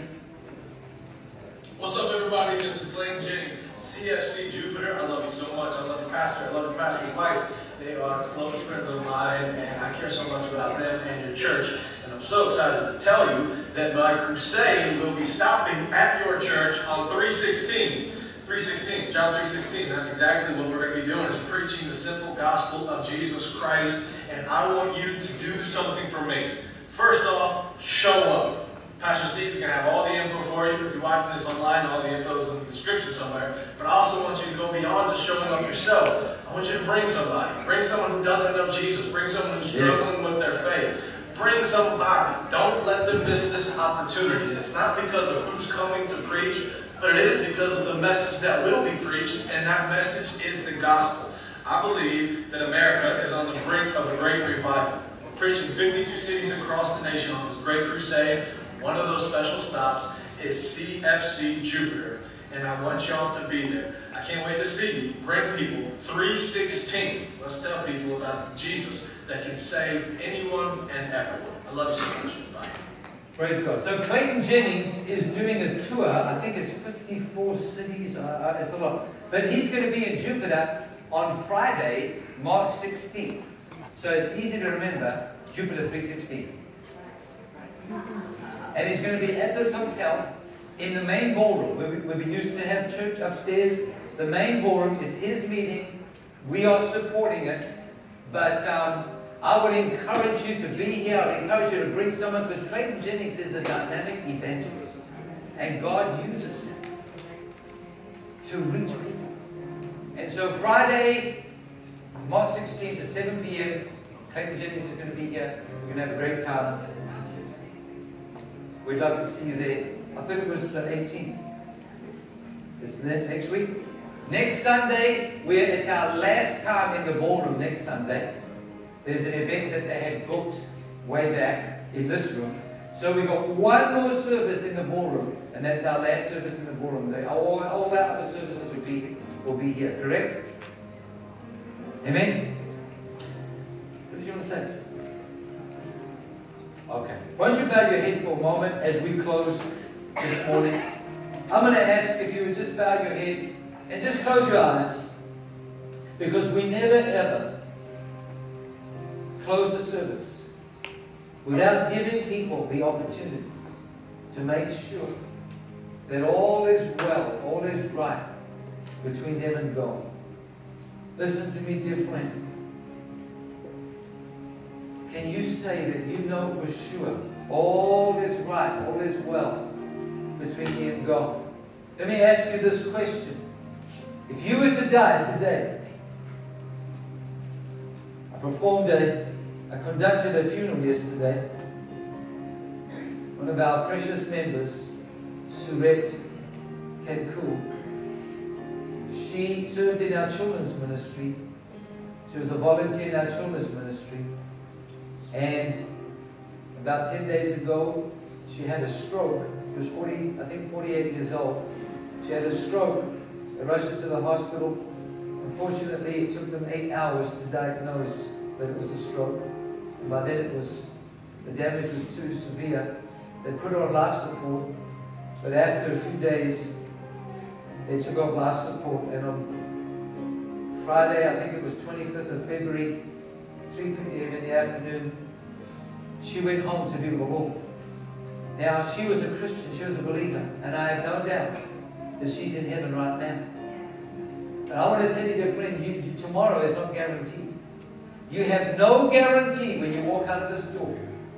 What's up, everybody? This is Clayton Jennings, C F C Jupiter. I love you so much. I love your pastor. I love your pastor's wife. They are close friends of mine, and I care so much about them and your church. And I'm so excited to tell you that my crusade will be stopping at your church on three sixteen. three sixteen, John three sixteen. That's exactly what we're going to be doing, is preaching the simple gospel of Jesus Christ. And I want you to do something for me. First off, show up. Pastor Steve's going to have all the info for you. If you're watching this online, all the info is in the description somewhere. But I also want you to go beyond just showing up yourself. I want you to bring somebody. Bring someone who doesn't know Jesus. Bring someone who's struggling with their faith. Bring somebody. Don't let them miss this opportunity. And it's not because of who's coming to preach, but it is because of the message that will be preached, and that message is the gospel. I believe that America is on the brink of a great revival. We're preaching fifty-two cities across the nation on this great crusade. One of those special stops is C F C Jupiter, and I want y'all to be there. I can't wait to see you. Bring people. three sixteen. Let's tell people about Jesus that can save anyone and everyone. I love you so much. Bye. Praise God. So Clayton Jennings is doing a tour. I think it's fifty-four cities. Uh, it's a lot. But he's going to be in Jupiter on Friday, March sixteenth. So it's easy to remember, Jupiter three sixteen. And he's going to be at this hotel in the main ballroom, where we, where we used to have church upstairs. The main ballroom is his meeting. We are supporting it. But um, I would encourage you to be here. I would encourage you to bring someone, because Clayton Jennings is a dynamic evangelist. And God uses him to reach people. And so Friday, March sixteenth at seven p m, Clayton Jennings is going to be here. We're going to have a great time. We'd love to see you there. I thought it was the eighteenth. It's ne- next week. Next Sunday, we're at our last time in the ballroom next Sunday. There's an event that they had booked way back in this room. So we've got one more service in the ballroom, and that's our last service in the ballroom. They, all, all our other services will be, will be here, correct? Amen? What did you want to say? Okay. Why don't you bow your head for a moment as we close this morning? I'm going to ask if you would just bow your head and just close your eyes, because we never ever close the service without giving people the opportunity to make sure that all is well, all is right between them and God. Listen to me, dear friend. Can you say that you know for sure all is right, all is well between you and God? Let me ask you this question. If you were to die today, I performed a, I conducted a funeral yesterday. One of our precious members, Surette Kenku, she served in our children's ministry. She was a volunteer in our children's ministry. And about ten days ago, she had a stroke. She was forty, I think forty-eight years old. She had a stroke. They rushed her to the hospital. Unfortunately, it took them eight hours to diagnose that it was a stroke. And by then, it was the damage was too severe. They put her on life support, but after a few days, they took off life support. And on Friday, I think it was twenty-fifth of February, three p m in the afternoon, she went home to be with the Lord. Now, she was a Christian, she was a believer, and I have no doubt that she's in heaven right now. And I want to tell you, dear friend, you, you, tomorrow is not guaranteed. You have no guarantee when you walk out of this door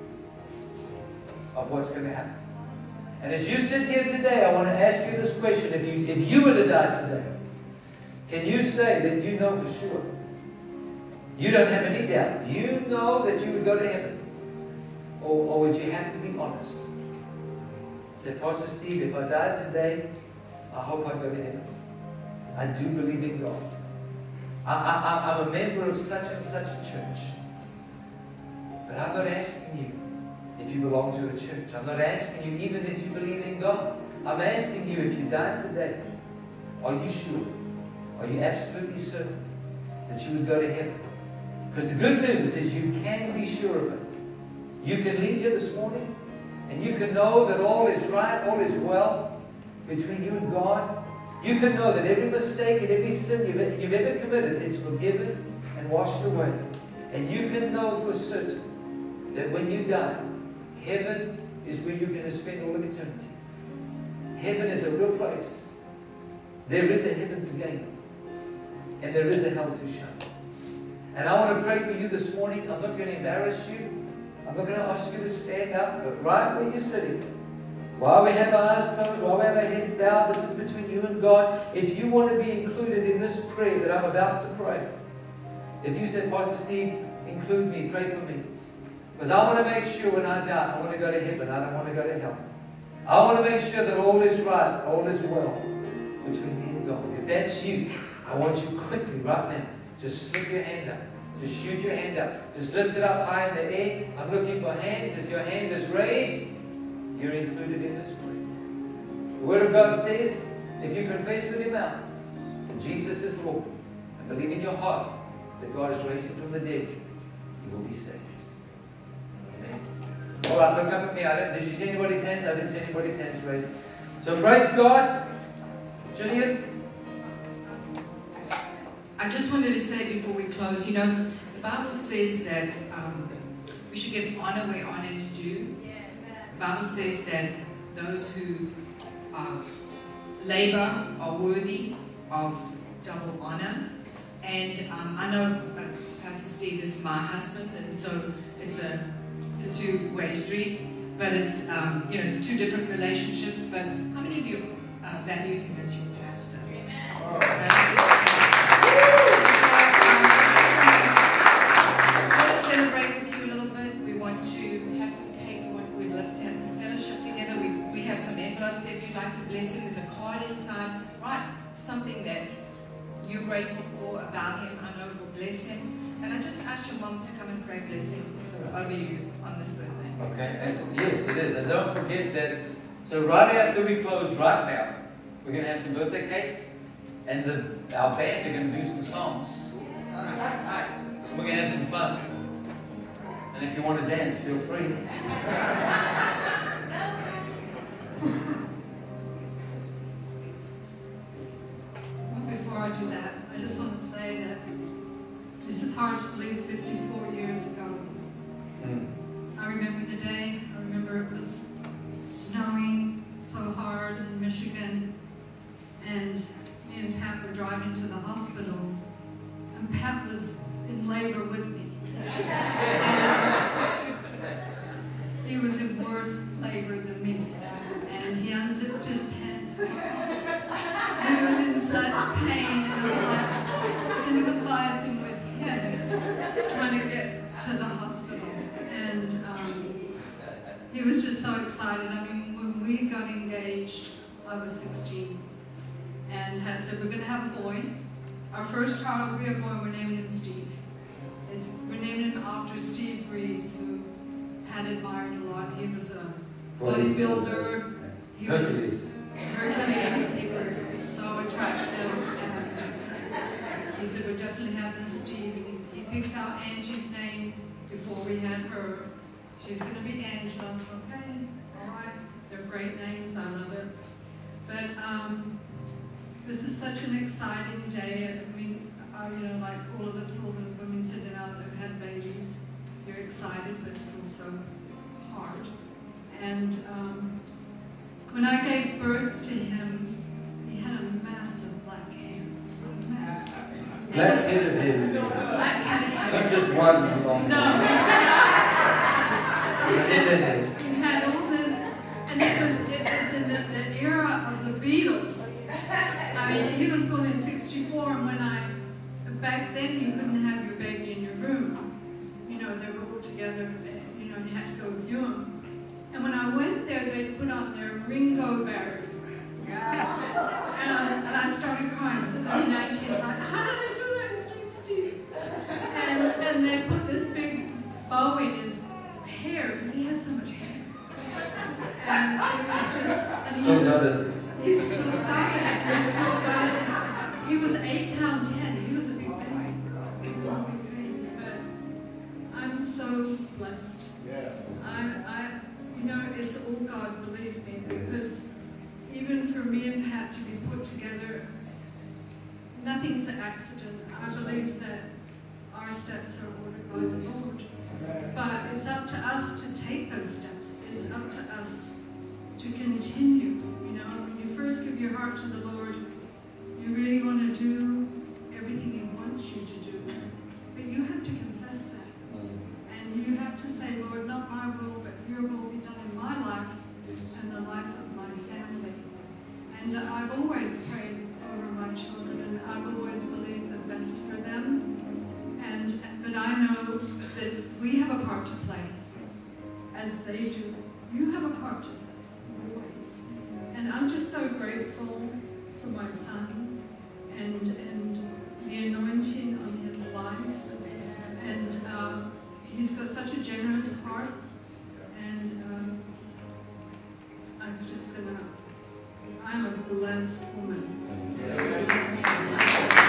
of what's going to happen. And as you sit here today, I want to ask you this question. If you, if you were to die today, can you say that you know for sure? You don't have any doubt. You know that you would go to heaven. Or, or would you have to be honest? Say, Pastor Steve, if I died today, I hope I go to heaven. I do believe in God. I, I, I'm a member of such and such a church. But I'm not asking you if you belong to a church. I'm not asking you even if you believe in God. I'm asking you, if you died today, are you sure? Are you absolutely certain that you would go to heaven? Because the good news is you can be sure of it. You can leave here this morning and you can know that all is right, all is well between you and God. You can know that every mistake and every sin you've, you've ever committed, it's forgiven and washed away. And you can know for certain that when you die, heaven is where you're going to spend all of eternity. Heaven is a real place. There is a heaven to gain. And there is a hell to shun. And I want to pray for you this morning. I'm not going to embarrass you. I'm not going to ask you to stand up. But right where you're sitting, while we have our eyes closed, while we have our heads bowed, this is between you and God. If you want to be included in this prayer that I'm about to pray, if you said, Pastor Steve, include me, pray for me. Because I want to make sure when I die, I want to go to heaven. I don't want to go to hell. I want to make sure that all is right, all is well between me and God. If that's you, I want you quickly, right now, just slip your hand up. Just shoot your hand up. Just lift it up high in the air. I'm looking for hands. If your hand is raised, you're included in this prayer. The Word of God says, if you confess with your mouth that Jesus is Lord and believe in your heart that God is raised him from the dead, you will be saved. Amen. All right, look up at me. I don't, did you see anybody's hands? I didn't see anybody's hands raised. So praise God. Julian? I just wanted to say before we close, you know, the Bible says that um, we should give honor where honor is due. The Bible says that those who uh, labor are worthy of double honor. And um, I know uh, Pastor Steve is my husband, and so it's a it's a two-way street. But it's um, you know it's two different relationships. But how many of you uh, value him as your pastor? Amen. Celebrate with you a little bit. We want to have some cake. We want, we'd love to have some fellowship together. We, we have some envelopes blessing. There's a card inside. Write something that you're grateful for about him. I know it will bless him. And I just asked your mom to come and pray blessing over you on this birthday. Okay, and yes, it is. And don't forget that, so right after we close right now, we're going to have some birthday cake, and the, our band are going to do some songs. We're going to have some fun. And if you want to dance, feel free. Well, before I do that, I just want to say that this is hard to believe fifty-four years ago. Mm. I remember the day. I remember it was snowing so hard in Michigan, and me and Pat were driving to the hospital, and Pat was in labor with me. He was in worse labor than me, and he unzipped his pants. He was in such pain, and I was like sympathizing with him, trying to get to the hospital. And um, he was just so excited. I mean, when we got engaged, I was sixteen, and had said, we're going to have a boy. Our first child will be a boy, we're naming him Steve. It's, we're naming him after Steve Reeves, who had admired a lot. He was a bodybuilder. He was Hercules. Hercules. He was so attractive, and he said, we're definitely having a Steve. He picked out Angie's name before we had her. She's going to be Angela. Okay, all right. They're great names. I love it. But um, this is such an exciting day. I mean, uh, you know, like all of us, all the women sitting out that have had babies, you're excited, but it's also hard. And um, when I gave birth to him, he had a massive black hair. Massive. Black head of hair. Black head of hair. Not just one long. No. Head of hair. He had all this, and it was, it was in the, the era of the Beatles. I mean, he was born in sixty-four, and when I, back then you couldn't have your baby in your room. You know, they were all together, and, you know, and you had to go view them. And when I went there, they'd put on their Ringo Barry. Yeah. And I, was, and I started crying, because I was only nineteen, and like, how did they do that? His name's Steve. And, and they put this big bow in his hair, because he had so much hair. And it was just... And Still got it. He still got it. He still got it. He was eight pound ten. He was a big baby. He was a big baby. But I'm so blessed. Yeah. I, I, you know, it's all God, believe me, because even for me and Pat to be put together, nothing's an accident. I believe that our steps are ordered by the Lord. But it's up to us to take those steps. It's up to us to continue. You know, when you first give your heart to the Lord, you really want to do everything He wants you to do. But you have to confess that. And you have to say, Lord, not my will, but your will be done in my life and the life of my family. And I've always prayed over my children, and I've always believed the best for them. And but I know that we have a part to play, as they do. You have a part to play, always. And I'm just so grateful for my son and and the anointing on his life. And uh, he's got such a generous heart. And um, I'm just gonna. I'm a blessed woman. A blessed woman.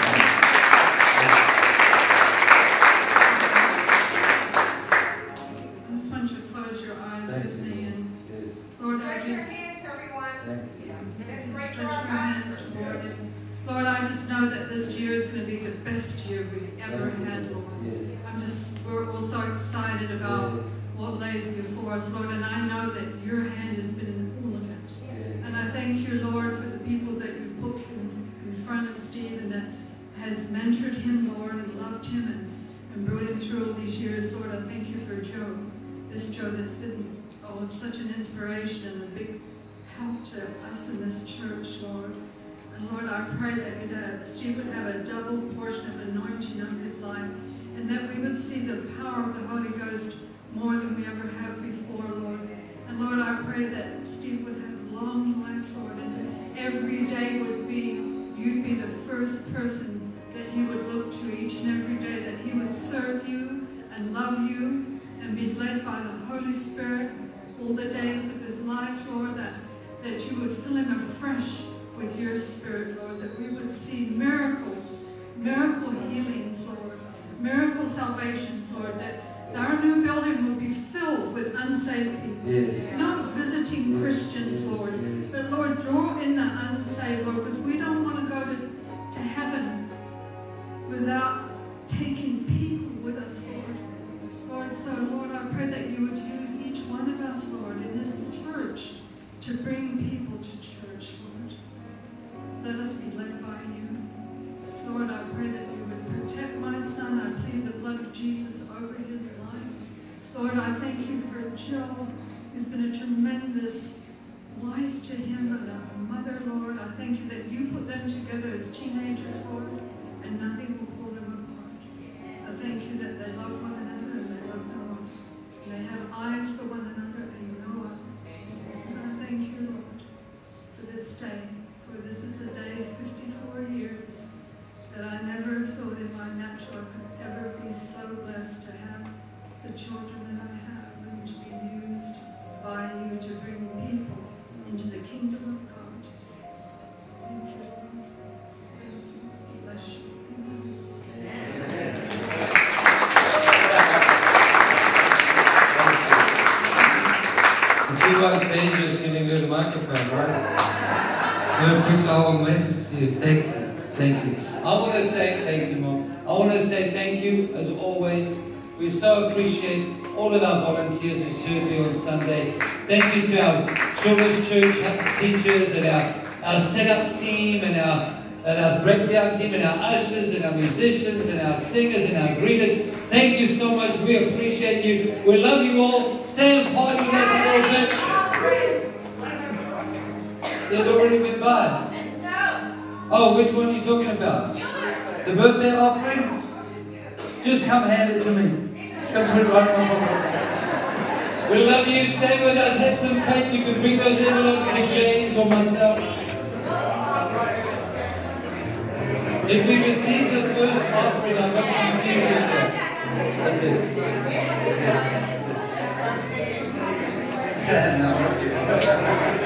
Lord, I just, stretch your hands toward Him. Lord, I just know that this year is going to be the best year we've ever had, Lord. I'm just, we're all so excited about what lays before us, Lord, and I know that your hand has been in all of it. And I thank you, Lord, for the people that you've put in, in front of Steve and that has mentored him, Lord, and loved him and, and brought him through all these years. Lord, I thank you for Joe, this Joe that's been Oh, it's such an inspiration and a big help to us in this church, Lord. And Lord, I pray that you'd have, Steve would have a double portion of anointing on his life, and that we would see the power of the Holy Ghost more than we ever have before, Lord. And Lord, I pray that Steve would have long life, Lord, and every day would be, you'd be the first person that he would look to each and every day, that he would serve you and love you and be led by the Holy Spirit all the days of his life, Lord, that, that you would fill him afresh with your Spirit, Lord, that we would see miracles, miracle healings, Lord, miracle salvations, Lord, that our new building will be filled with unsaved people. Yes. Not visiting Christians, Lord, Yes. but Lord, draw in the unsaved, Lord, because we don't want to go to, to heaven without taking people with us, Lord. Lord, so Lord, I pray that you would use each one of us, Lord, in this church to bring people to church, Lord. Let us be led by you. Lord, I pray that you would protect my son. I plead the blood of Jesus over his life. Lord, I thank you for Jill, who's been a tremendous wife to him and a mother, Lord. I thank you that you put them together as teenagers, Lord, and nothing will pull them apart. I thank you that they love one another and they love Noah. And they have eyes for one another and Noah. And I thank you, Lord, for this day. For this is a day, fifty-four years, that I never thought in my natural I could ever be so blessed to have the children that I have and to be used by you to bring people into the kingdom of God. Thank you, Lord. Thank you. Bless you. You see why it's dangerous giving you the microphone, right? I'm going to preach our own message to you. Thank you. Thank you. I want to say thank you, Mom. I want to say thank you, as always. We so appreciate all of our volunteers who serve you on Sunday. Thank you to our children's church teachers and our, our setup team and our, and our breakdown team and our ushers and our musicians and our singers and our greeters. Thank you so much. We appreciate you. We love you all. Stay and party with us a little bit. They've already been by. Oh, which one are you talking about? The birthday offering? Just come hand it to me. Just come put it right in my pocket. We love you. Stay with us. Have some cake. You can bring those envelopes to James or myself. Did we receive the first offering? I got confused there. I did. Okay. No.